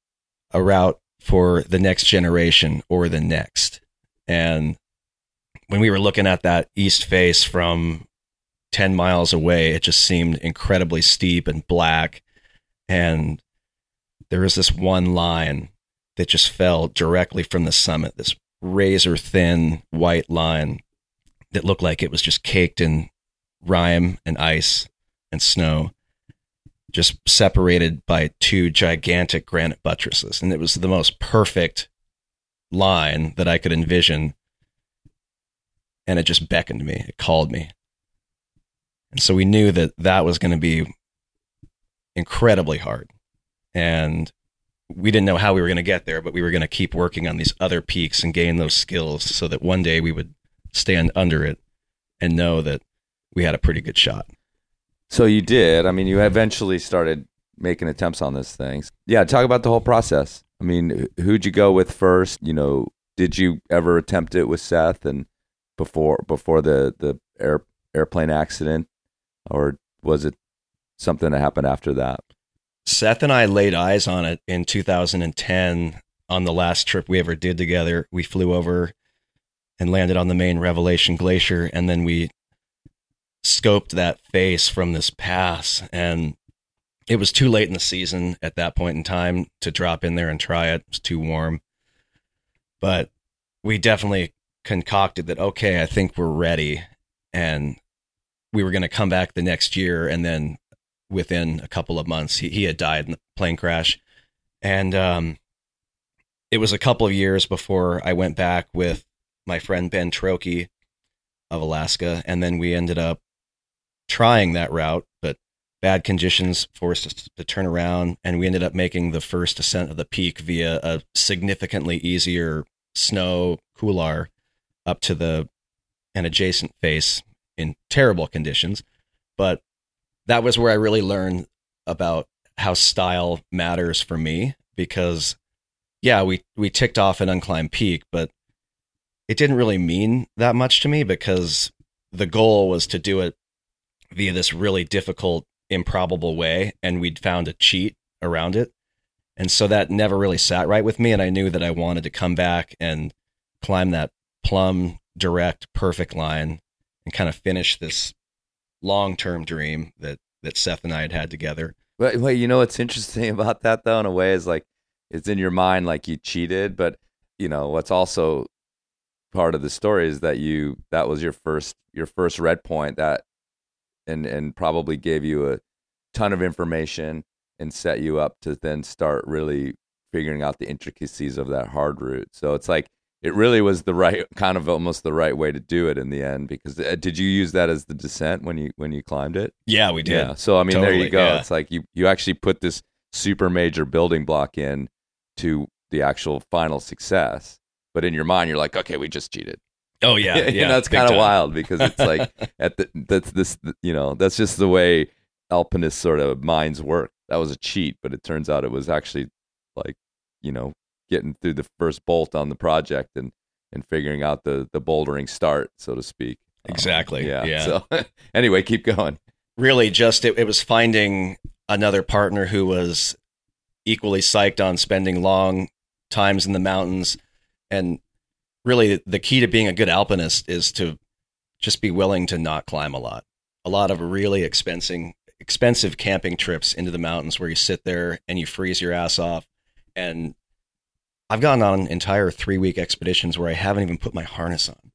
Speaker 10: a route for the next generation or the next. And when we were looking at that east face from ten miles away, it just seemed incredibly steep and black, and there was this one line that just fell directly from the summit, this razor thin white line that looked like it was just caked in rime and ice and snow, just separated by two gigantic granite buttresses. And it was the most perfect line that I could envision. And it just beckoned me. It called me. And so we knew that that was going to be incredibly hard. And we didn't know how we were going to get there, but we were going to keep working on these other peaks and gain those skills so that one day we would stand under it and know that we had a pretty good shot.
Speaker 9: So you did. I mean, you eventually started making attempts on these things. Yeah, talk about the whole process. I mean, who'd you go with first? You know, did you ever attempt it with Seth and before before the the air, airplane accident, or was it something that happened after that?
Speaker 10: Seth and I laid eyes on it in two thousand ten on the last trip we ever did together. We flew over and landed on the main Revelation Glacier, and then we scoped that face from this pass, and it was too late in the season at that point in time to drop in there and try it. It was too warm. But we definitely concocted that, okay, I think we're ready. And we were going to come back the next year, and then within a couple of months, he, he had died in the plane crash. And um, it was a couple of years before I went back with my friend Ben Trokey of Alaska, and then we ended up trying that route, but bad conditions forced us to turn around, and we ended up making the first ascent of the peak via a significantly easier snow couloir up to the an adjacent face in terrible conditions. But that was where I really learned about how style matters for me, because yeah, we, we ticked off an unclimbed peak, but it didn't really mean that much to me because the goal was to do it via this really difficult, improbable way, and we'd found a cheat around it. And so that never really sat right with me, and I knew that I wanted to come back and climb that plumb, direct, perfect line and kind of finish this long-term dream that, that Seth and I had had together.
Speaker 9: But wait, you know what's interesting about that, though, in a way, is like it's in your mind like you cheated, but you know what's also part of the story is that you that was your first your first red point that and and probably gave you a ton of information and set you up to then start really figuring out the intricacies of that hard route. So it's like it really was the right kind of almost the right way to do it in the end, because uh, did you use that as the descent when you when you climbed it?
Speaker 10: Yeah, we did.
Speaker 9: Yeah. So I mean,
Speaker 10: Totally,
Speaker 9: there you go.
Speaker 10: yeah.
Speaker 9: It's like you you actually put this super major building block in to the actual final success. But in your mind, you're like, okay, we just cheated.
Speaker 10: Oh yeah, yeah.
Speaker 9: You know, it's kind of wild because it's like at the that's this you know that's just the way alpinist sort of minds work. That was a cheat, but it turns out it was actually like, you know, getting through the first bolt on the project and and figuring out the the bouldering start, so to speak.
Speaker 10: Exactly.
Speaker 9: Um, yeah.
Speaker 10: yeah.
Speaker 9: So anyway, keep going.
Speaker 10: Really, just it, it was finding another partner who was equally psyched on spending long times in the mountains. And really, the key to being a good alpinist is to just be willing to not climb a lot. A lot of really expensive, expensive camping trips into the mountains where you sit there and you freeze your ass off. And I've gone on entire three-week expeditions where I haven't even put my harness on.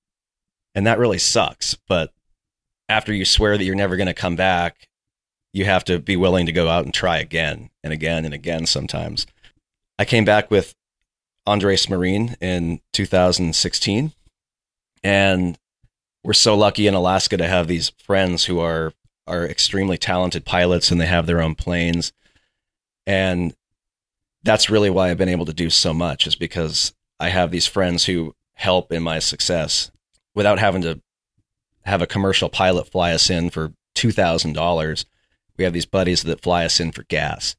Speaker 10: And that really sucks. But after you swear that you're never going to come back, you have to be willing to go out and try again and again and again sometimes. I came back with Andres Marine in two thousand sixteen. And we're so lucky in Alaska to have these friends who are, are extremely talented pilots, and they have their own planes. And that's really why I've been able to do so much, is because I have these friends who help in my success without having to have a commercial pilot fly us in for two thousand dollars. We have these buddies that fly us in for gas.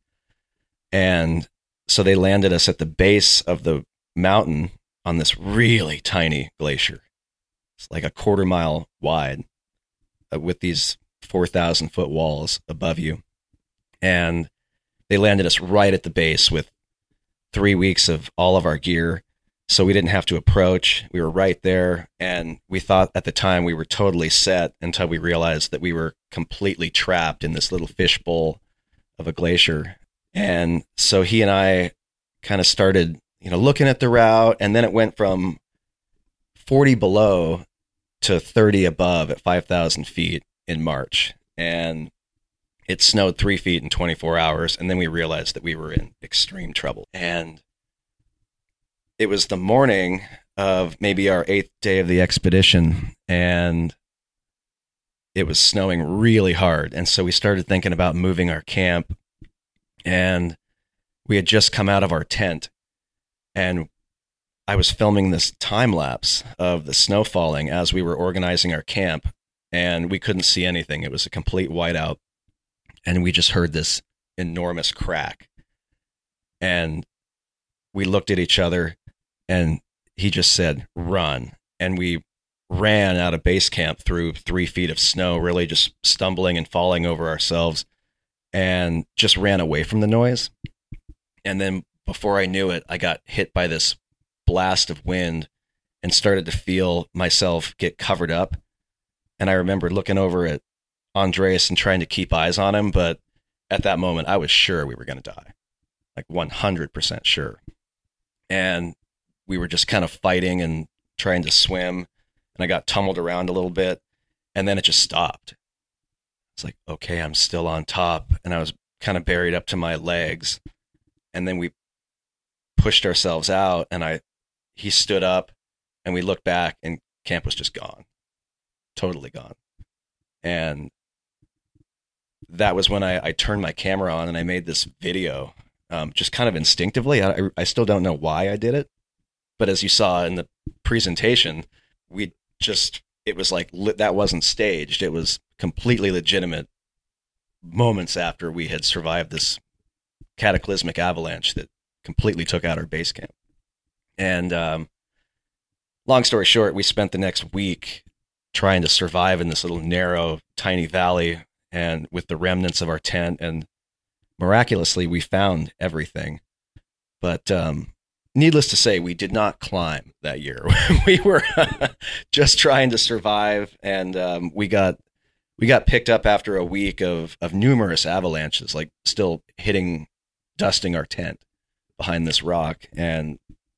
Speaker 10: And so they landed us at the base of the mountain on this really tiny glacier. It's like a quarter mile wide uh, with these four thousand foot walls above you. And they landed us right at the base with three weeks of all of our gear. So we didn't have to approach. We were right there. And we thought at the time we were totally set until we realized that we were completely trapped in this little fishbowl of a glacier. And so he and I kind of started, you know, looking at the route, and then it went from forty below to thirty above at five thousand feet in March. And it snowed three feet in twenty-four hours. And then we realized that we were in extreme trouble. And it was the morning of maybe our eighth day of the expedition, and it was snowing really hard. And so we started thinking about moving our camp. And we had just come out of our tent, and I was filming this time lapse of the snow falling as we were organizing our camp, and we couldn't see anything. It was a complete whiteout, and we just heard this enormous crack. And we looked at each other, and he just said, "Run." And we ran out of base camp through three feet of snow, really just stumbling and falling over ourselves, and just ran away from the noise. And then before I knew it, I got hit by this blast of wind and started to feel myself get covered up. And I remember looking over at Andres and trying to keep eyes on him. But at that moment, I was sure we were going to die, like one hundred percent sure. And we were just kind of fighting and trying to swim. And I got tumbled around a little bit. And then it just stopped. It's like, okay, I'm still on top. And I was kind of buried up to my legs. And then we pushed ourselves out, and I, he stood up, and we looked back, and camp was just gone. Totally gone. And that was when I, I turned my camera on and I made this video, um, just kind of instinctively. I, I still don't know why I did it. But as you saw in the presentation, we just, it was like, that wasn't staged. It was completely legitimate moments after we had survived this cataclysmic avalanche that completely took out our base camp. And um, long story short, we spent the next week trying to survive in this little narrow, tiny valley and with the remnants of our tent. And miraculously, we found everything. But um, needless to say, we did not climb that year. We were just trying to survive, and um, we got we got picked up after a week of of numerous avalanches, like still hitting, dusting our tent behind this rock. And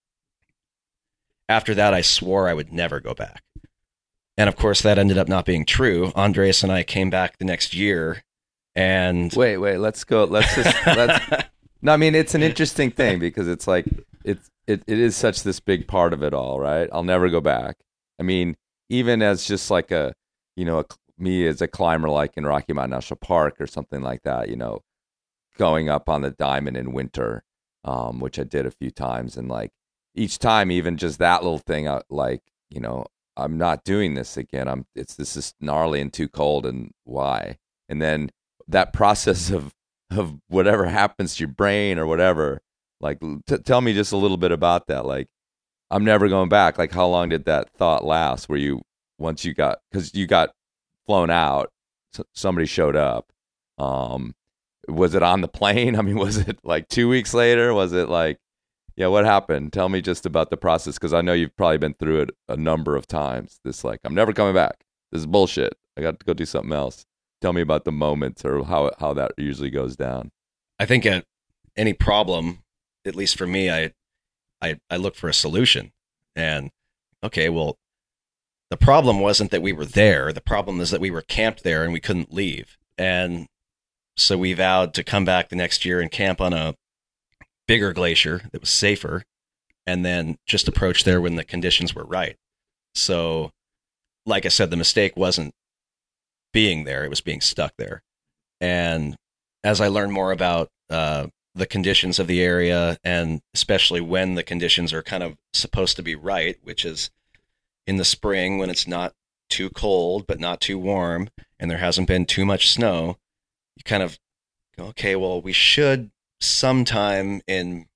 Speaker 10: after that, I swore I would never go back. And of course, that ended up not being true. Andres and I came back the next year, and
Speaker 9: wait, wait, let's go. Let's just let's. No, I mean, it's an interesting thing because it's like it's it it is such this big part of it all, right? I'll never go back. I mean, even as just like a, you know, a, me as a climber, like in Rocky Mountain National Park or something like that, you know, going up on the Diamond in winter, um, which I did a few times. And like each time, even just that little thing, I, like, you know, I'm not doing this again. I'm it's this is gnarly and too cold, and why? And then that process of of whatever happens to your brain or whatever, like t- tell me just a little bit about that. Like, I'm never going back. Like, how long did that thought last? Where you once you got because you got flown out, s- somebody showed up. Um, was it on the plane? I mean, was it like two weeks later? Was it like? Yeah, what happened? Tell me just about the process, because I know you've probably been through it a number of times. This like, I'm never coming back. This is bullshit. I got to go do something else. Tell me about the moment or how how that usually goes down.
Speaker 10: I think at any problem, at least for me, I I I look for a solution. And okay, well, the problem wasn't that we were there. The problem is that we were camped there and we couldn't leave. And so we vowed to come back the next year and camp on a bigger glacier that was safer, and then just approach there when the conditions were right. So, like I said, the mistake wasn't being there, it was being stuck there. And as I learned more about uh, the conditions of the area, and especially when the conditions are kind of supposed to be right, which is in the spring when it's not too cold but not too warm and there hasn't been too much snow, you kind of go, okay, well, we should sometime in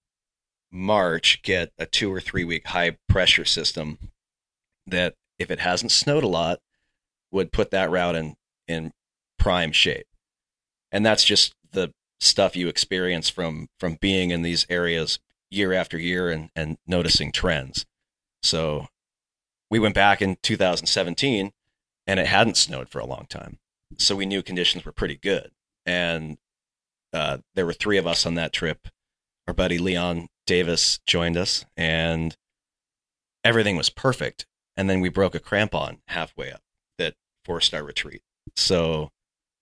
Speaker 10: March get a two or three week high pressure system that, if it hasn't snowed a lot, would put that route in, in prime shape. And that's just the stuff you experience from, from being in these areas year after year and, and noticing trends. So we went back in two thousand seventeen and it hadn't snowed for a long time. So we knew conditions were pretty good. And Uh, there were three of us on that trip. Our buddy Leon Davis joined us, and everything was perfect. And then we broke a crampon halfway up that forced our retreat. So,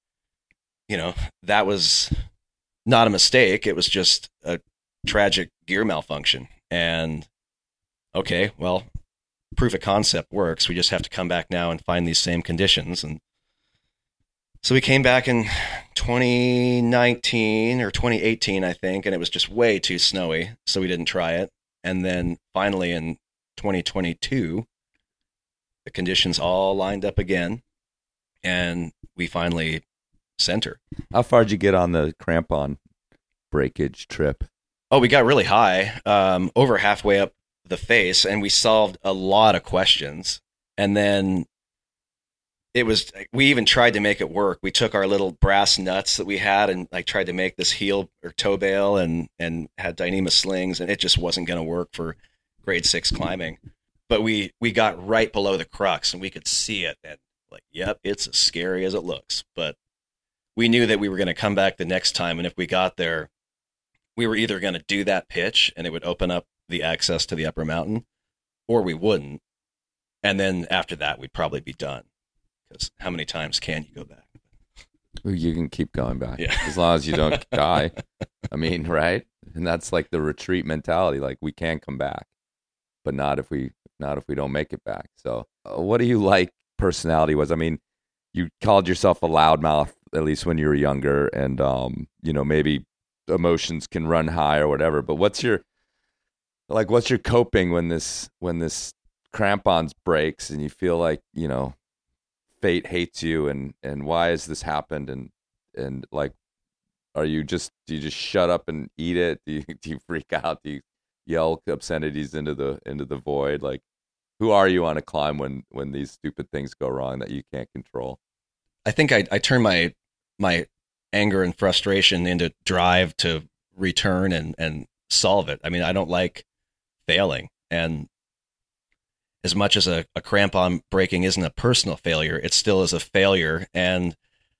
Speaker 10: you know, that was not a mistake. It was just a tragic gear malfunction. And okay, well, proof of concept works. We just have to come back now and find these same conditions. And so we came back in twenty nineteen or twenty eighteen, I think, and it was just way too snowy, so we didn't try it. And then finally in twenty twenty-two, the conditions all lined up again, and we finally sent her.
Speaker 9: How far did you get on the crampon breakage trip?
Speaker 10: Oh, we got really high, um, over halfway up the face, and we solved a lot of questions. And then it was, we even tried to make it work. We took our little brass nuts that we had and like tried to make this heel or toe bail and, and had Dyneema slings, and it just wasn't going to work for grade six climbing. But we, we got right below the crux and we could see it, and like, yep, it's as scary as it looks. But we knew that we were going to come back the next time. And if we got there, we were either going to do that pitch and it would open up the access to the upper mountain, or we wouldn't. And then after that, we'd probably be done. Because how many times can you go back?
Speaker 9: You can keep going back,
Speaker 10: yeah,
Speaker 9: as long as you don't die. I mean, right? And that's like the retreat mentality. Like, we can come back, but not if we not if we don't make it back. So, uh, what do you like personality was? I mean, you called yourself a loudmouth, at least when you were younger, and um, you know, maybe emotions can run high or whatever. But what's your like? What's your coping when this when this crampons breaks and you feel like, you know, fate hates you, and and why has this happened, and and like, are you just do you just shut up and eat it? Do you do you freak out? Do you yell obscenities into the into the void? Like, who are you on a climb when when these stupid things go wrong that you can't control?
Speaker 10: I think I I turn my my anger and frustration into drive to return and and solve it. I mean, I don't like failing, and as much as a, a crampon breaking isn't a personal failure, it still is a failure. And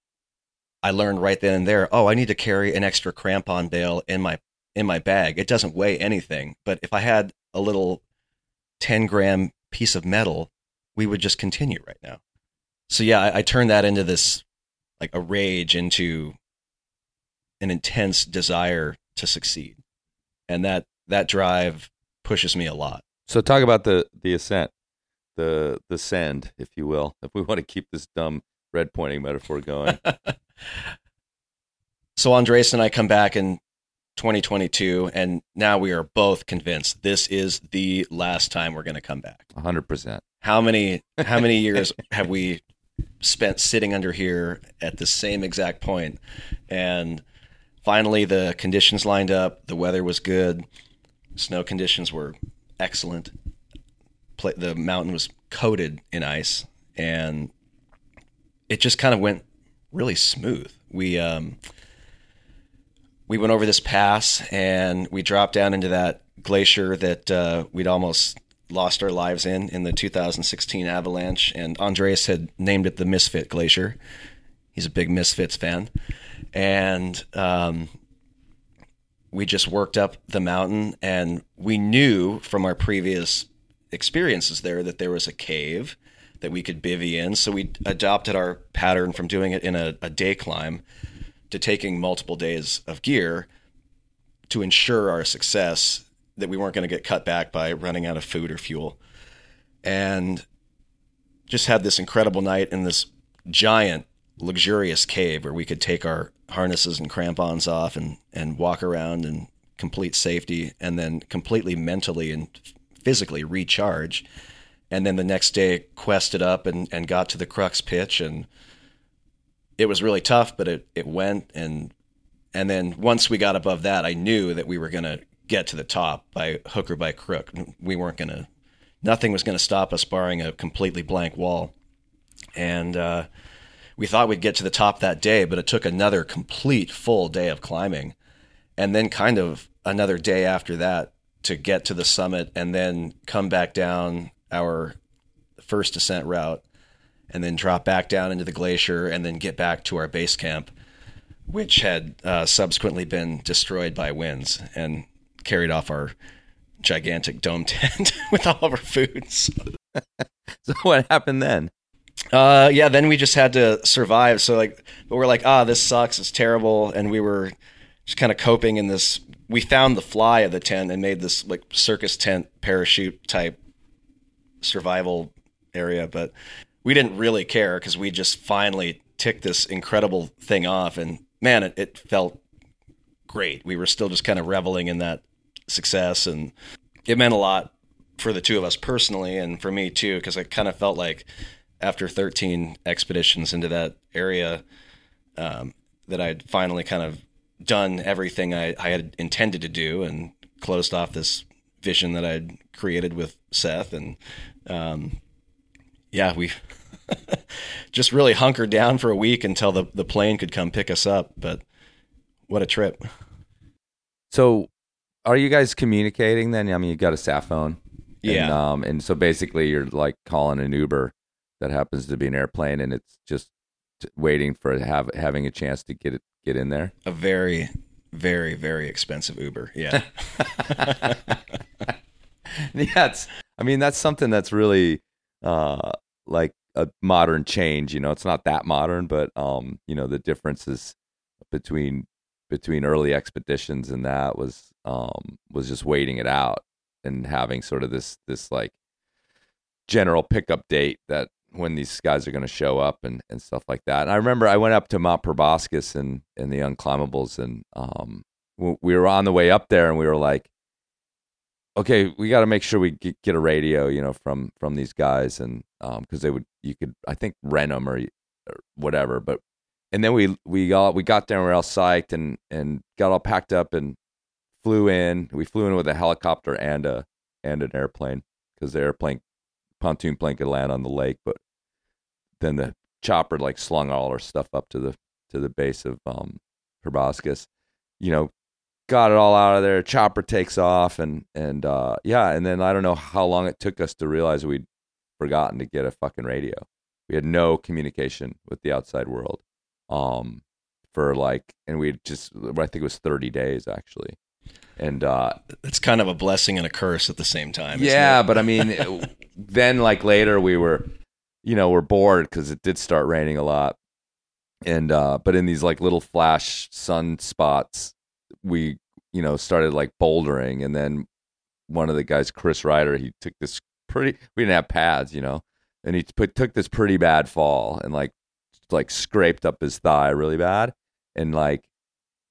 Speaker 10: I learned right then and there, oh, I need to carry an extra crampon bail in my in my bag. It doesn't weigh anything, but if I had a little ten gram piece of metal, we would just continue right now. So yeah, I, I turned that into this, like a rage, into an intense desire to succeed. And that that drive pushes me a lot.
Speaker 9: So talk about the, the ascent, the the send, if you will, if we want to keep this dumb red pointing metaphor going.
Speaker 10: So Andres and I come back in twenty twenty-two, and now we are both convinced this is the last time we're going to come back.
Speaker 9: one hundred percent.
Speaker 10: How many how many years have we spent sitting under here at the same exact point? And finally, the conditions lined up. The weather was good. Snow conditions were excellent. Pla- The mountain was coated in ice, and it just kind of went really smooth. We um, we went over this pass, and we dropped down into that glacier that uh, we'd almost lost our lives in in the two thousand sixteen avalanche. And Andreas had named it the Misfit Glacier. He's a big Misfits fan. And um, we just worked up the mountain, and we knew from our previous experiences there that there was a cave that we could bivvy in. So we adopted our pattern from doing it in a, a day climb to taking multiple days of gear to ensure our success, that we weren't going to get cut back by running out of food or fuel. And just had this incredible night in this giant, luxurious cave where we could take our harnesses and crampons off and, and walk around in complete safety, and then completely mentally and physically recharge. And then the next day quested up and, and got to the crux pitch, and it was really tough, but it, it went. And, and then once we got above that, I knew that we were going to get to the top by hook or by crook. We weren't going to, nothing was going to stop us barring a completely blank wall. And, uh, we thought we'd get to the top that day, but it took another complete full day of climbing, and then kind of another day after that to get to the summit, and then come back down our first descent route, and then drop back down into the glacier, and then get back to our base camp, which had uh, subsequently been destroyed by winds and carried off our gigantic dome tent with all of our foods.
Speaker 9: So what happened then?
Speaker 10: Uh, yeah, then we just had to survive. So like, but we're like, ah, this sucks. It's terrible. And we were just kind of coping in this. We found the fly of the tent and made this like circus tent parachute type survival area. But we didn't really care because we just finally ticked this incredible thing off. And man, it, it felt great. We were still just kind of reveling in that success. And it meant a lot for the two of us personally, and for me too, because I kind of felt like after thirteen expeditions into that area, um, that I'd finally kind of done everything I, I had intended to do and closed off this vision that I'd created with Seth. And um, yeah, we just really hunkered down for a week until the, the plane could come pick us up. But what a trip.
Speaker 9: So are you guys communicating then? I mean, you got a sat phone.
Speaker 10: Yeah.
Speaker 9: And, um, and so basically you're like calling an Uber that happens to be an airplane, and it's just waiting for have having a chance to get it get in there.
Speaker 10: A very, very, very expensive Uber. Yeah.
Speaker 9: Yeah, it's, I mean, that's something that's really uh, like a modern change. You know, it's not that modern, but um, you know, the differences between between early expeditions and that was um was just waiting it out and having sort of this this like general pickup date that when these guys are going to show up and, and stuff like that. And I remember I went up to Mount Proboscis and, and the Unclimbables, and um, we were on the way up there, and we were like, okay, we got to make sure we get, get a radio, you know, from, from these guys. And um, cause they would, you could, I think rent them or, or whatever. But, and then we, we all, we got there and we were all psyched and, and got all packed up and flew in. We flew in with a helicopter and a, and an airplane, cause the airplane pontoon plane could land on the lake, but then the chopper like slung all our stuff up to the to the base of um Proboscis, you know, got it all out of there. Chopper takes off, and and uh yeah, and then I don't know how long it took us to realize we'd forgotten to get a fucking radio. We had no communication with the outside world um for like, and we just, I think it was thirty days actually. And uh,
Speaker 10: it's kind of a blessing and a curse at the same time.
Speaker 9: Yeah, but I mean, then like later we were, you know, we're bored because it did start raining a lot. And uh, but in these like little flash sun spots, we, you know, started like bouldering. And then one of the guys, Chris Ryder, he took this pretty, we didn't have pads, you know, and he put, took this pretty bad fall and like, like scraped up his thigh really bad. And like,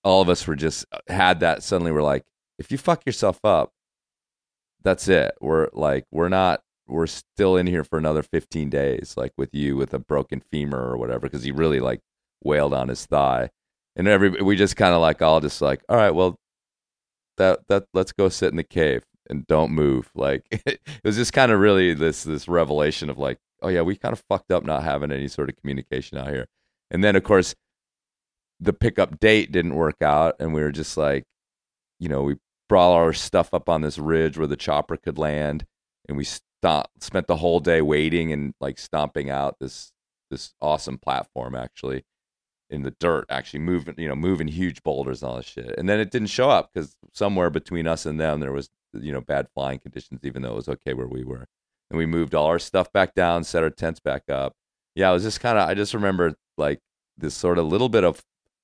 Speaker 9: all of us were just had that suddenly we're like, if you fuck yourself up, that's it. We're like, we're not, we're still in here for another fifteen days, like with you with a broken femur or whatever, because he really like wailed on his thigh. And every, we just kind of like, all just like, all right, well, that, that, let's go sit in the cave and don't move. Like, it was just kind of really this, this revelation of like, oh yeah, we kind of fucked up not having any sort of communication out here. And then of course, the pickup date didn't work out, and we were just like, you know, we brought all our stuff up on this ridge where the chopper could land, and we stomp, spent the whole day waiting and like stomping out this this awesome platform actually in the dirt, actually moving, you know, moving huge boulders and all this shit. And then it didn't show up because somewhere between us and them there was, you know, bad flying conditions, even though it was okay where we were. And we moved all our stuff back down, set our tents back up. Yeah, it was just kind of, I just remember like this sort of little bit of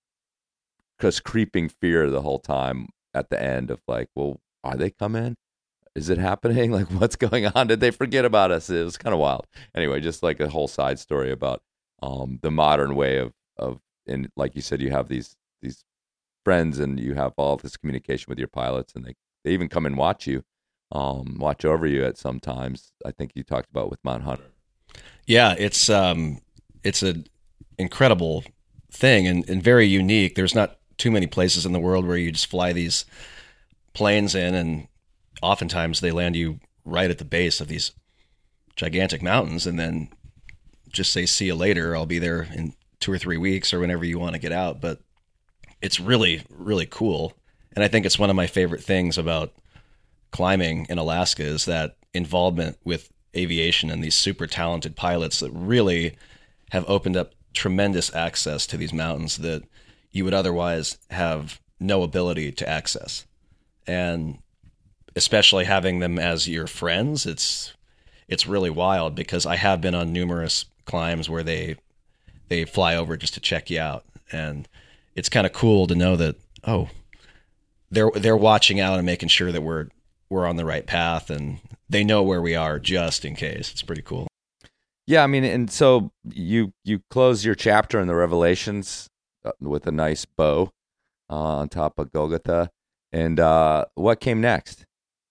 Speaker 9: because creeping fear the whole time at the end of like, well, are they coming? Is it happening? Like, what's going on? Did they forget about us? It was kind of wild. Anyway, just like a whole side story about um, the modern way of, of, and like you said, you have these these friends and you have all this communication with your pilots, and they, they even come and watch you, um, watch over you at some times. I think you talked about with Mount Hunter.
Speaker 10: Yeah, it's um, it's an incredible thing and, and very unique. There's not too many places in the world where you just fly these planes in, and oftentimes they land you right at the base of these gigantic mountains and then just say, see you later. I'll be there in two or three weeks or whenever you want to get out. But it's really, really cool. And I think it's one of my favorite things about climbing in Alaska is that involvement with aviation and these super talented pilots that really have opened up tremendous access to these mountains that you would otherwise have no ability to access. And especially having them as your friends, it's it's really wild, because I have been on numerous climbs where they they fly over just to check you out. And it's kind of cool to know that, oh, they're they're watching out and making sure that we're we're on the right path, and they know where we are just in case. It's pretty cool.
Speaker 9: Yeah, I mean, and so you you close your chapter in the Revelations with a nice bow uh, on top of Golgotha. And uh, what came next?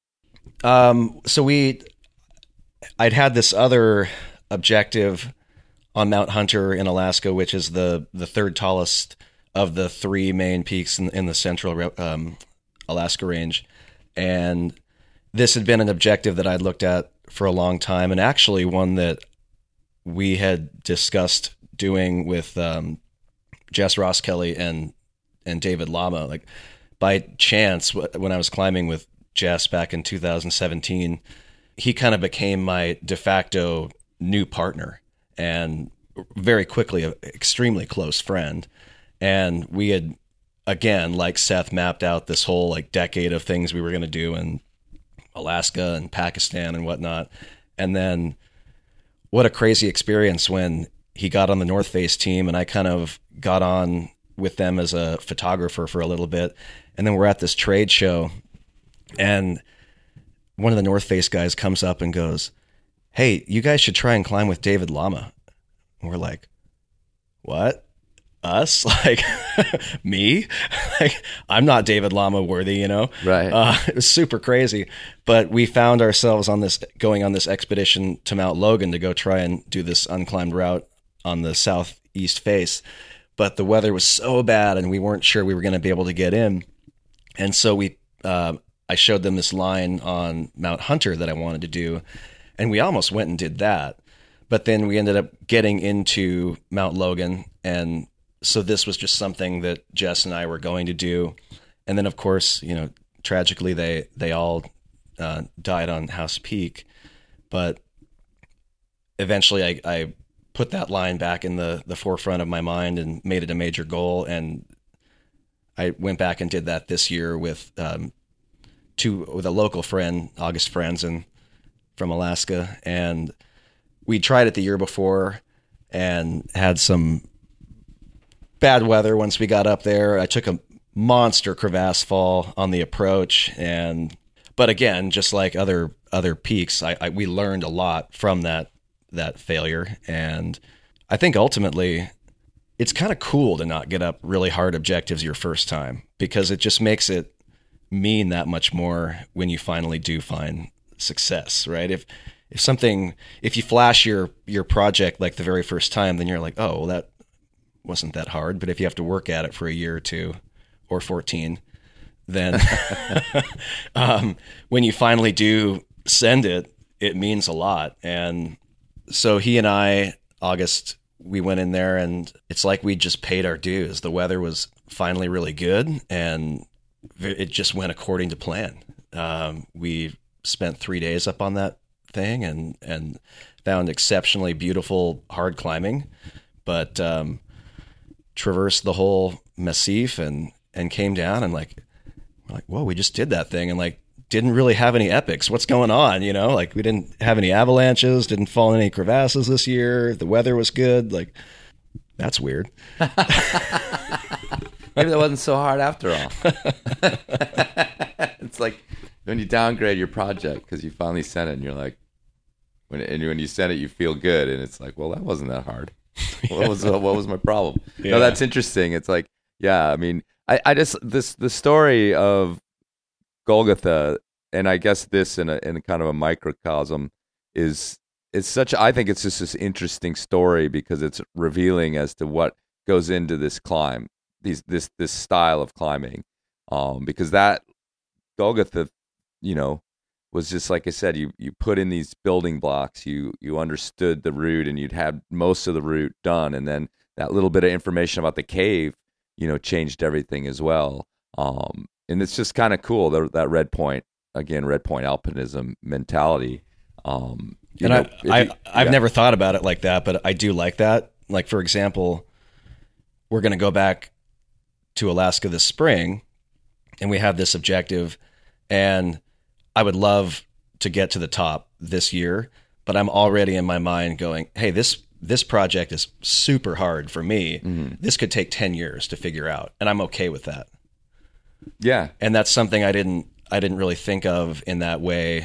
Speaker 10: Um, so we, I'd had this other objective on Mount Hunter in Alaska, which is the, the third tallest of the three main peaks in, in the central um, Alaska range. And this had been an objective that I'd looked at for a long time, and actually one that we had discussed doing with um, Jess Ross Kelly and and David Lama. Like by chance, when I was climbing with Jess back in two thousand seventeen, he kind of became my de facto new partner, and very quickly an extremely close friend. And we had, again, like Seth, mapped out this whole like decade of things we were going to do in Alaska and Pakistan and whatnot. And then what a crazy experience when he got on the North Face team, and I kind of got on with them as a photographer for a little bit. And then we're at this trade show, and one of the North Face guys comes up and goes, "Hey, you guys should try and climb with David Lama." And we're like, "What? Us? Like me? Like I'm not David Lama worthy, you know?"
Speaker 9: Right.
Speaker 10: Uh, it was super crazy. But we found ourselves on this, going on this expedition to Mount Logan to go try and do this unclimbed route on the southeast face. But the weather was so bad, and we weren't sure we were going to be able to get in. And so we, uh, I showed them this line on Mount Hunter that I wanted to do, and we almost went and did that. But then we ended up getting into Mount Logan, and so this was just something that Jess and I were going to do. And then, of course, you know, tragically, they they all uh, died on House Peak. But eventually, I, I put that line back in the, the forefront of my mind and made it a major goal. And I went back and did that this year with um, two with a local friend, August Franzen from Alaska, and we tried it the year before and had some bad weather once we got up there. I took a monster crevasse fall on the approach, and but again, just like other other peaks, I, I we learned a lot from that that failure, and I think ultimately it's kind of cool to not get up really hard objectives your first time, because it just makes it mean that much more when you finally do find success, right? If if something, if you flash your your project like the very first time, then you're like, oh, well, that wasn't that hard. But if you have to work at it for a year or two or fourteen, then um, when you finally do send it, it means a lot. And so he and I, August, we went in there and it's like we just paid our dues. The weather was finally really good and it just went according to plan. Um, we spent three days up on that thing and, and found exceptionally beautiful hard climbing, but um, traversed the whole massif and, and came down and like, we're like, whoa, we just did that thing and like didn't really have any epics. What's going on? You know, like we didn't have any avalanches, didn't fall in any crevasses this year. The weather was good. Like, that's weird.
Speaker 9: Maybe that wasn't so hard after all. It's like when you downgrade your project because you finally sent it and you're like, when and when you send it, you feel good. And it's like, well, that wasn't that hard. What was what was my problem? Yeah. No, that's interesting. It's like, yeah, I mean, I, I just, this, the story of Golgotha, and I guess this in a in a kind of a microcosm is is such. I think it's just this interesting story because it's revealing as to what goes into this climb, these this this style of climbing, um, because that Golgotha, you know, was just like I said. You you put in these building blocks. You you understood the route, and you'd had most of the route done, and then that little bit of information about the cave, you know, changed everything as well. Um, And it's just kind of cool, the, that Red Point, again, Red Point alpinism mentality. Um,
Speaker 10: and
Speaker 9: know,
Speaker 10: I, I,
Speaker 9: you,
Speaker 10: I've
Speaker 9: yeah.
Speaker 10: never thought about it like that, but I do like that. Like, for example, we're going to go back to Alaska this spring, and we have this objective, and I would love to get to the top this year, but I'm already in my mind going, hey, this this project is super hard for me. Mm-hmm. This could take ten years to figure out, and I'm okay with that.
Speaker 9: Yeah.
Speaker 10: And that's something I didn't I didn't really think of in that way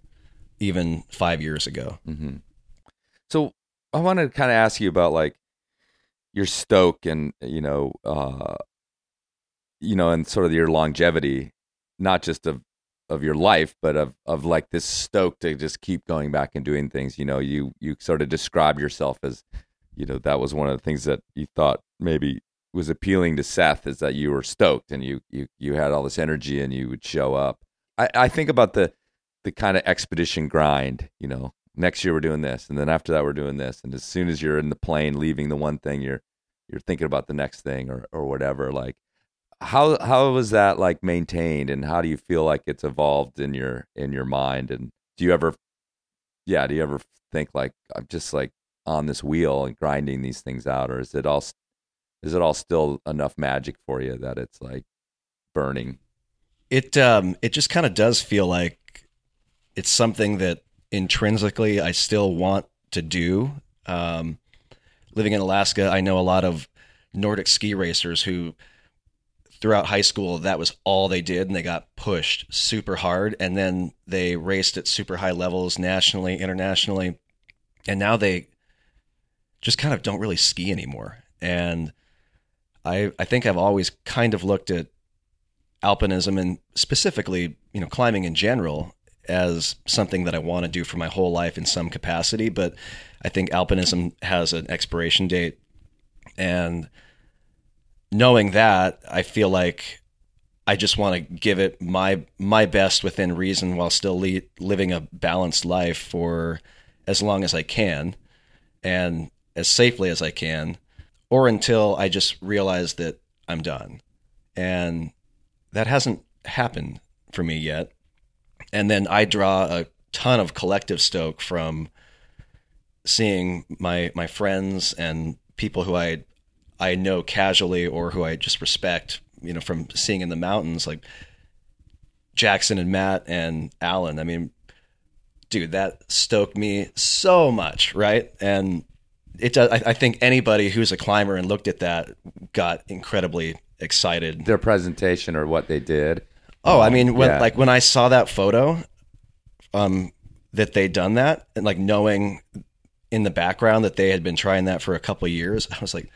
Speaker 10: even five years ago.
Speaker 9: Mm-hmm. So I want to kind of ask you about like your stoke and, you know, uh, you know, and sort of your longevity, not just of, of your life, but of, of like this stoke to just keep going back and doing things. You know, you, you sort of describe yourself as, you know, that was one of the things that you thought maybe was appealing to Seth, is that you were stoked and you you you had all this energy and you would show up. I, I think about the the kind of expedition grind, you know, next year we're doing this, and then after that we're doing this, and as soon as you're in the plane leaving the one thing, you're you're thinking about the next thing or or whatever. Like how how was that like maintained, and how do you feel like it's evolved in your in your mind? And do you ever yeah, do you ever think like I'm just like on this wheel and grinding these things out, or is it all Is it all still enough magic for you that it's like burning?
Speaker 10: It um it just kind of does feel like it's something that intrinsically I still want to do. Um, living in Alaska, I know a lot of Nordic ski racers who throughout high school, that was all they did, and they got pushed super hard, and then they raced at super high levels nationally, internationally, and now they just kind of don't really ski anymore. And I I think I've always kind of looked at alpinism and specifically, you know, climbing in general as something that I want to do for my whole life in some capacity. But I think alpinism has an expiration date. And knowing that, I feel like I just want to give it my my best within reason while still le- living a balanced life for as long as I can and as safely as I can, or until I just realize that I'm done. And that hasn't happened for me yet. And then I draw a ton of collective stoke from seeing my my friends and people who I I know casually or who I just respect, you know, from seeing in the mountains, like Jackson and Matt and Alan. I mean, dude, that stoked me so much, right? And it does. I, I think anybody who's a climber and looked at that got incredibly excited.
Speaker 9: Their presentation or what they did.
Speaker 10: Oh, I mean, when,
Speaker 9: yeah.
Speaker 10: like when I saw that photo, um, that they'd done that, and like knowing in the background that they had been trying that for a couple of years, I was like,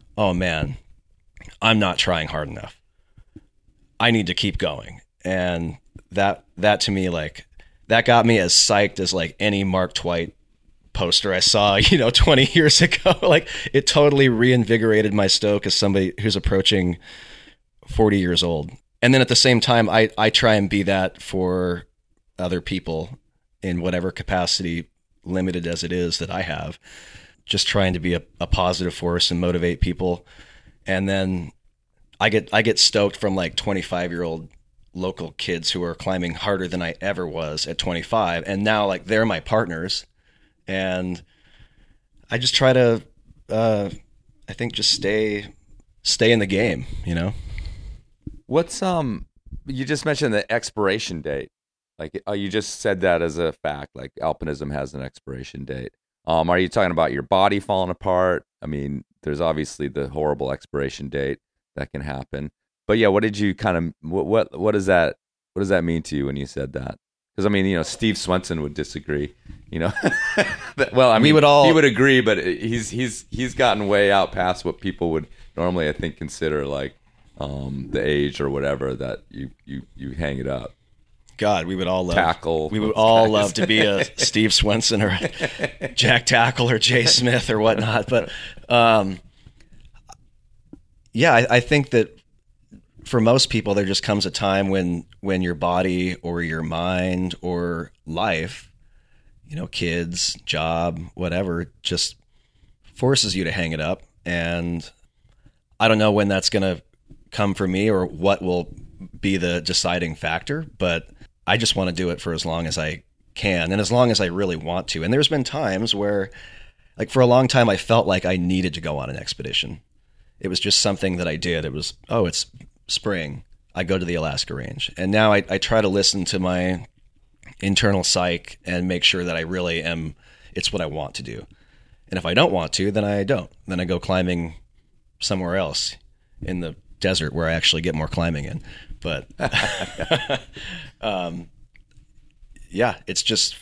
Speaker 10: oh man, I'm not trying hard enough. I need to keep going. And that, that to me, like, that got me as psyched as like any Mark Twight poster I saw, you know, twenty years ago. Like, it totally reinvigorated my stoke as somebody who's approaching forty years old. And then at the same time, I, I try and be that for other people in whatever capacity, limited as it is, that I have. Just trying to be a, a positive force and motivate people. And then I get I get stoked from like twenty-five year old local kids who are climbing harder than I ever was at twenty-five, and now like they're my partners. And I just try to uh I think just stay stay in the game, you know.
Speaker 9: What's um you just mentioned the expiration date. Like, oh, you just said that as a fact, like alpinism has an expiration date. Um, are you talking about your body falling apart? I mean, there's obviously the horrible expiration date that can happen. But yeah, what did you kind of what what what does that what does that mean to you when you said that? Because I mean, you know, Steve Swenson would disagree. You know, well, I mean,
Speaker 10: we would all
Speaker 9: he would agree, but he's he's he's gotten way out past what people would normally, I think, consider like um, the age or whatever that you you you hang it up.
Speaker 10: God, we would all love
Speaker 9: tackle.
Speaker 10: We would all love to be a Steve Swenson or a Jack Tackle or Jay Smith or whatnot. But um, yeah, I, I think that for most people, there just comes a time when when your body or your mind or life, you know, kids, job, whatever, just forces you to hang it up. And I don't know when that's going to come for me or what will be the deciding factor, but I just want to do it for as long as I can and as long as I really want to. And there's been times where, like, for a long time, I felt like I needed to go on an expedition. It was just something that I did. It was, oh, it's spring. I go to the Alaska Range. And now I, I try to listen to my internal psyche and make sure that I really am, it's what I want to do. And if I don't want to, then I don't. Then I go climbing somewhere else in the desert where I actually get more climbing in. But um, yeah, it's just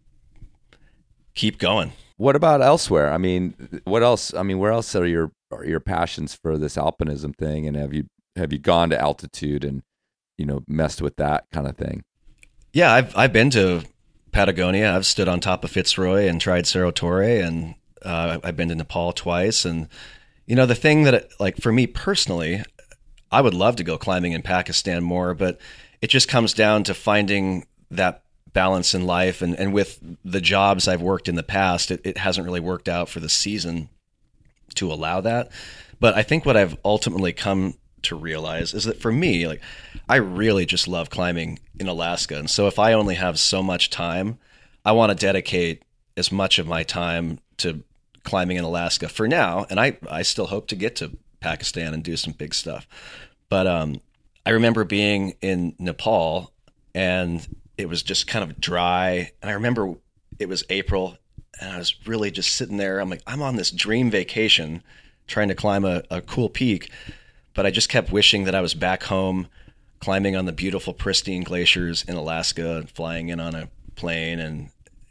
Speaker 10: keep going.
Speaker 9: What about elsewhere? I mean, what else? I mean, where else are your are your passions for this alpinism thing? And have you have you gone to altitude and, you know, messed with that kind of thing?
Speaker 10: Yeah, I've I've been to Patagonia. I've stood on top of Fitzroy and tried Cerro Torre, and uh, I've been to Nepal twice. And you know, the thing that, like, for me personally, I would love to go climbing in Pakistan more, but it just comes down to finding that balance in life. And, and with the jobs I've worked in the past, it, it hasn't really worked out for the season to allow that. But I think what I've ultimately come to realize is that for me, like, I really just love climbing in Alaska. And so if I only have so much time, I want to dedicate as much of my time to climbing in Alaska for now. And I, I still hope to get to Pakistan and do some big stuff. But um, I remember being in Nepal and it was just kind of dry. And I remember it was April and I was really just sitting there. I'm like, I'm on this dream vacation trying to climb a, a cool peak. But I just kept wishing that I was back home climbing on the beautiful, pristine glaciers in Alaska, flying in on a plane. And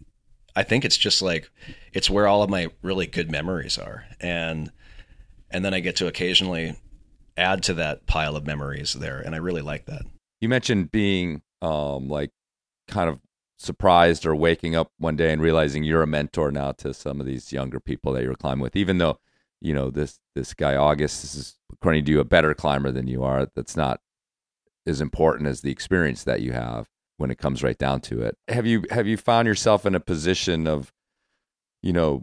Speaker 10: I think it's just like, it's where all of my really good memories are. And And then I get to occasionally add to that pile of memories there. And I really like that.
Speaker 9: You mentioned being um, like kind of surprised or waking up one day and realizing you're a mentor now to some of these younger people that you're climbing with, even though, you know, this, this guy, August, this is, according to you, a better climber than you are. That's not as important as the experience that you have when it comes right down to it. Have you, have you found yourself in a position of, you know,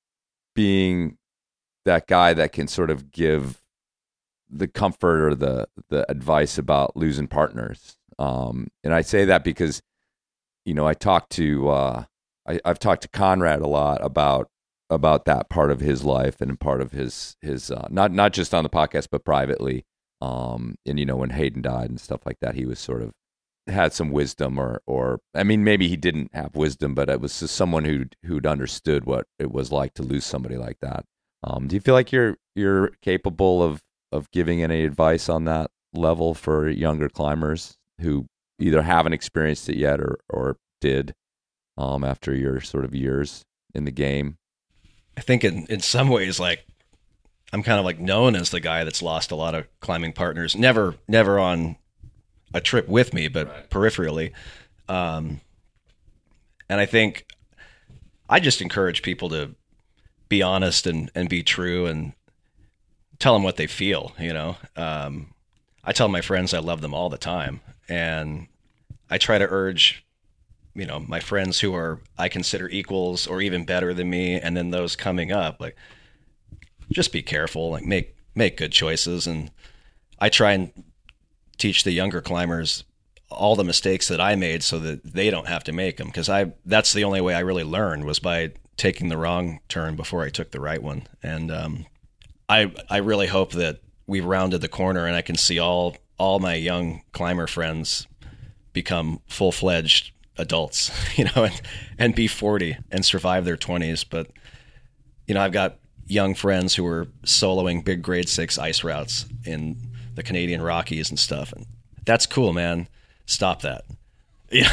Speaker 9: being that guy that can sort of give the comfort or the the advice about losing partners? Um, and I say that because, you know, I talked to uh, I, I've talked to Conrad a lot about about that part of his life and part of his his uh, not not just on the podcast but privately. Um, and you know, when Hayden died and stuff like that, he was sort of had some wisdom, or or I mean, maybe he didn't have wisdom, but it was just someone who who'd understood what it was like to lose somebody like that. Um, do you feel like you're you're capable of, of giving any advice on that level for younger climbers who either haven't experienced it yet or or did um, after your sort of years in the game?
Speaker 10: I think in, in some ways, like, I'm kind of like known as the guy that's lost a lot of climbing partners. Never, never on a trip with me, but right. peripherally. Um, and I think I just encourage people to be honest and, and be true and tell them what they feel. You know, um, I tell my friends I love them all the time, and I try to urge, you know, my friends who are I consider equals or even better than me, and then those coming up, like, just be careful, like make make good choices. And I try and teach the younger climbers all the mistakes that I made so that they don't have to make them, because I that's the only way I really learned, was by taking the wrong turn before I took the right one. And um, I I really hope that we've rounded the corner and I can see all all my young climber friends become full-fledged adults, you know, and, and be forty and survive their twenties. But, you know, I've got young friends who are soloing big grade six ice routes in the Canadian Rockies and stuff. And that's cool, man. Stop that. Yeah.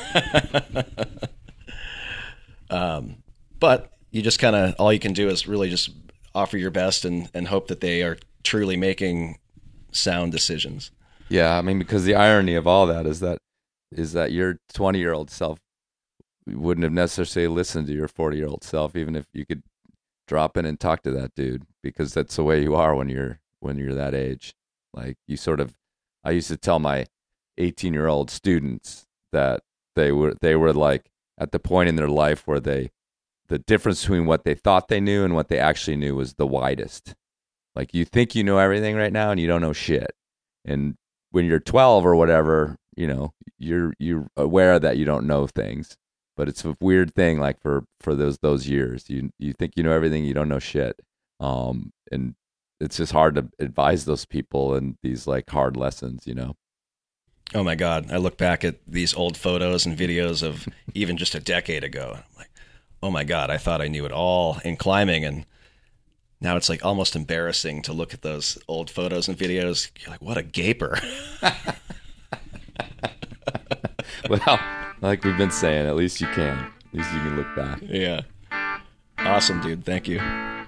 Speaker 10: um, but you just kind of, all you can do is really just offer your best and, and hope that they are truly making sound decisions.
Speaker 9: Yeah. I mean, because the irony of all that is that, is that your twenty year old self wouldn't have necessarily listened to your forty year old self, even if you could drop in and talk to that dude, because that's the way you are when you're when you're that age. Like, you sort of, I used to tell my eighteen year old students that they were they were like at the point in their life where they the difference between what they thought they knew and what they actually knew was the widest. Like, you think you know everything right now and you don't know shit. And when you're twelve or whatever, you know, you're you're aware that you don't know things. But it's a weird thing, like for, for those those years, you you think you know everything, you don't know shit, um, and it's just hard to advise those people in these like hard lessons, you know.
Speaker 10: Oh my God, I look back at these old photos and videos of even just a decade ago, and I'm like, oh my God, I thought I knew it all in climbing, and now it's like almost embarrassing to look at those old photos and videos. You're like, what a gaper.
Speaker 9: Well, like we've been saying, at least you can. At least you can look back.
Speaker 10: Yeah. Awesome, dude. Thank you.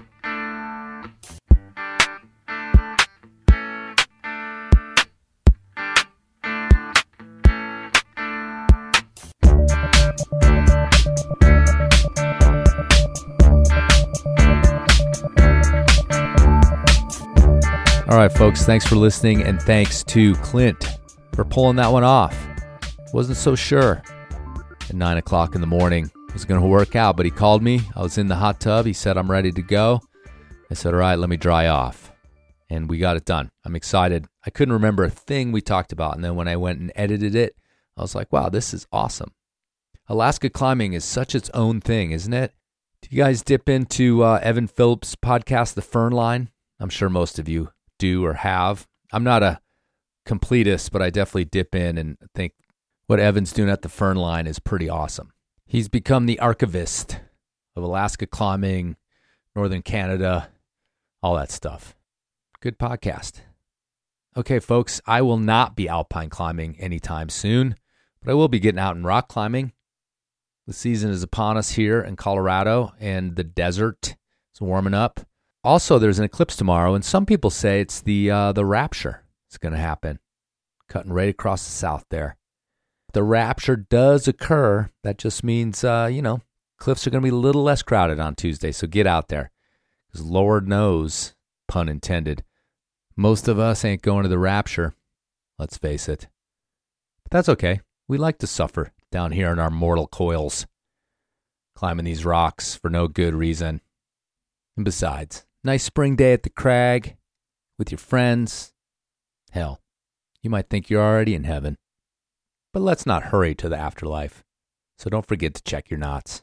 Speaker 2: All right, folks, thanks for listening, and thanks to Clint for pulling that one off. Wasn't so sure at nine o'clock in the morning it was going to work out, but he called me. I was in the hot tub. He said, I'm ready to go. I said, all right, let me dry off. And we got it done. I'm excited. I couldn't remember a thing we talked about. And then when I went and edited it, I was like, wow, this is awesome. Alaska climbing is such its own thing, isn't it? Do you guys dip into uh, Evan Phillips' podcast, The Fern Line? I'm sure most of you do or have. I'm not a completist, but I definitely dip in and think what Evan's doing at the Fern Line is pretty awesome. He's become the archivist of Alaska climbing, Northern Canada, all that stuff. Good podcast. Okay, folks, I will not be alpine climbing anytime soon, but I will be getting out and rock climbing. The season is upon us here in Colorado, and the desert is warming up. Also, there's an eclipse tomorrow, and some people say it's the uh, the rapture. It's going to happen, cutting right across the south there. The rapture does occur. That just means, uh, you know, cliffs are going to be a little less crowded on Tuesday, so get out there. Because Lord knows, pun intended, most of us ain't going to the rapture. Let's face it. But that's okay. We like to suffer down here in our mortal coils, climbing these rocks for no good reason. And besides, nice spring day at the crag with your friends. Hell, you might think you're already in heaven. But let's not hurry to the afterlife. So don't forget to check your knots.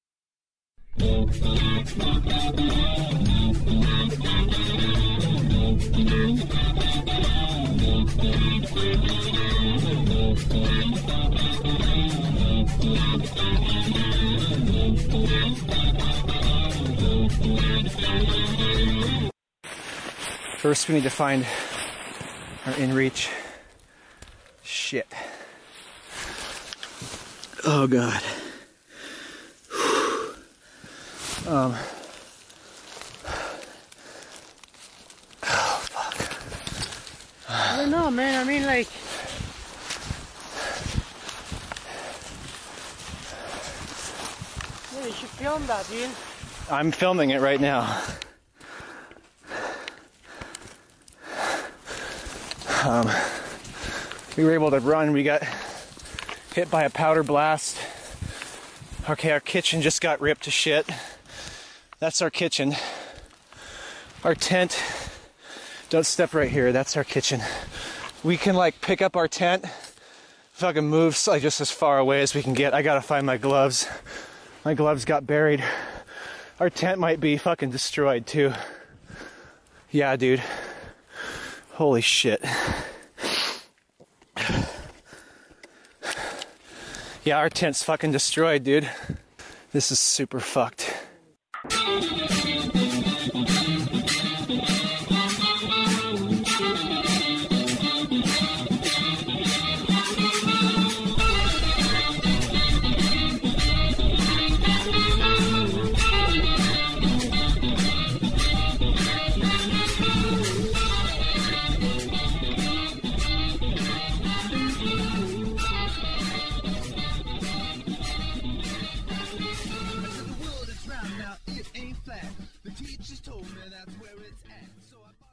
Speaker 11: First, we need to find our in-reach. Shit. Oh, God. um, man. I mean, like, yeah, you should film that, dude.
Speaker 10: I'm filming it right now. Um, we were able to run. We got hit by a powder blast. Okay, our kitchen just got ripped to shit. That's our kitchen. Our tent. Don't step right here. That's our kitchen. We can like pick up our tent, fucking move like just as far away as we can get. I gotta find my gloves. My gloves got buried. Our tent might be fucking destroyed too. Yeah, dude. Holy shit. Yeah, our tent's fucking destroyed, dude. This is super fucked.
Speaker 12: The teachers told me that's where it's at, so I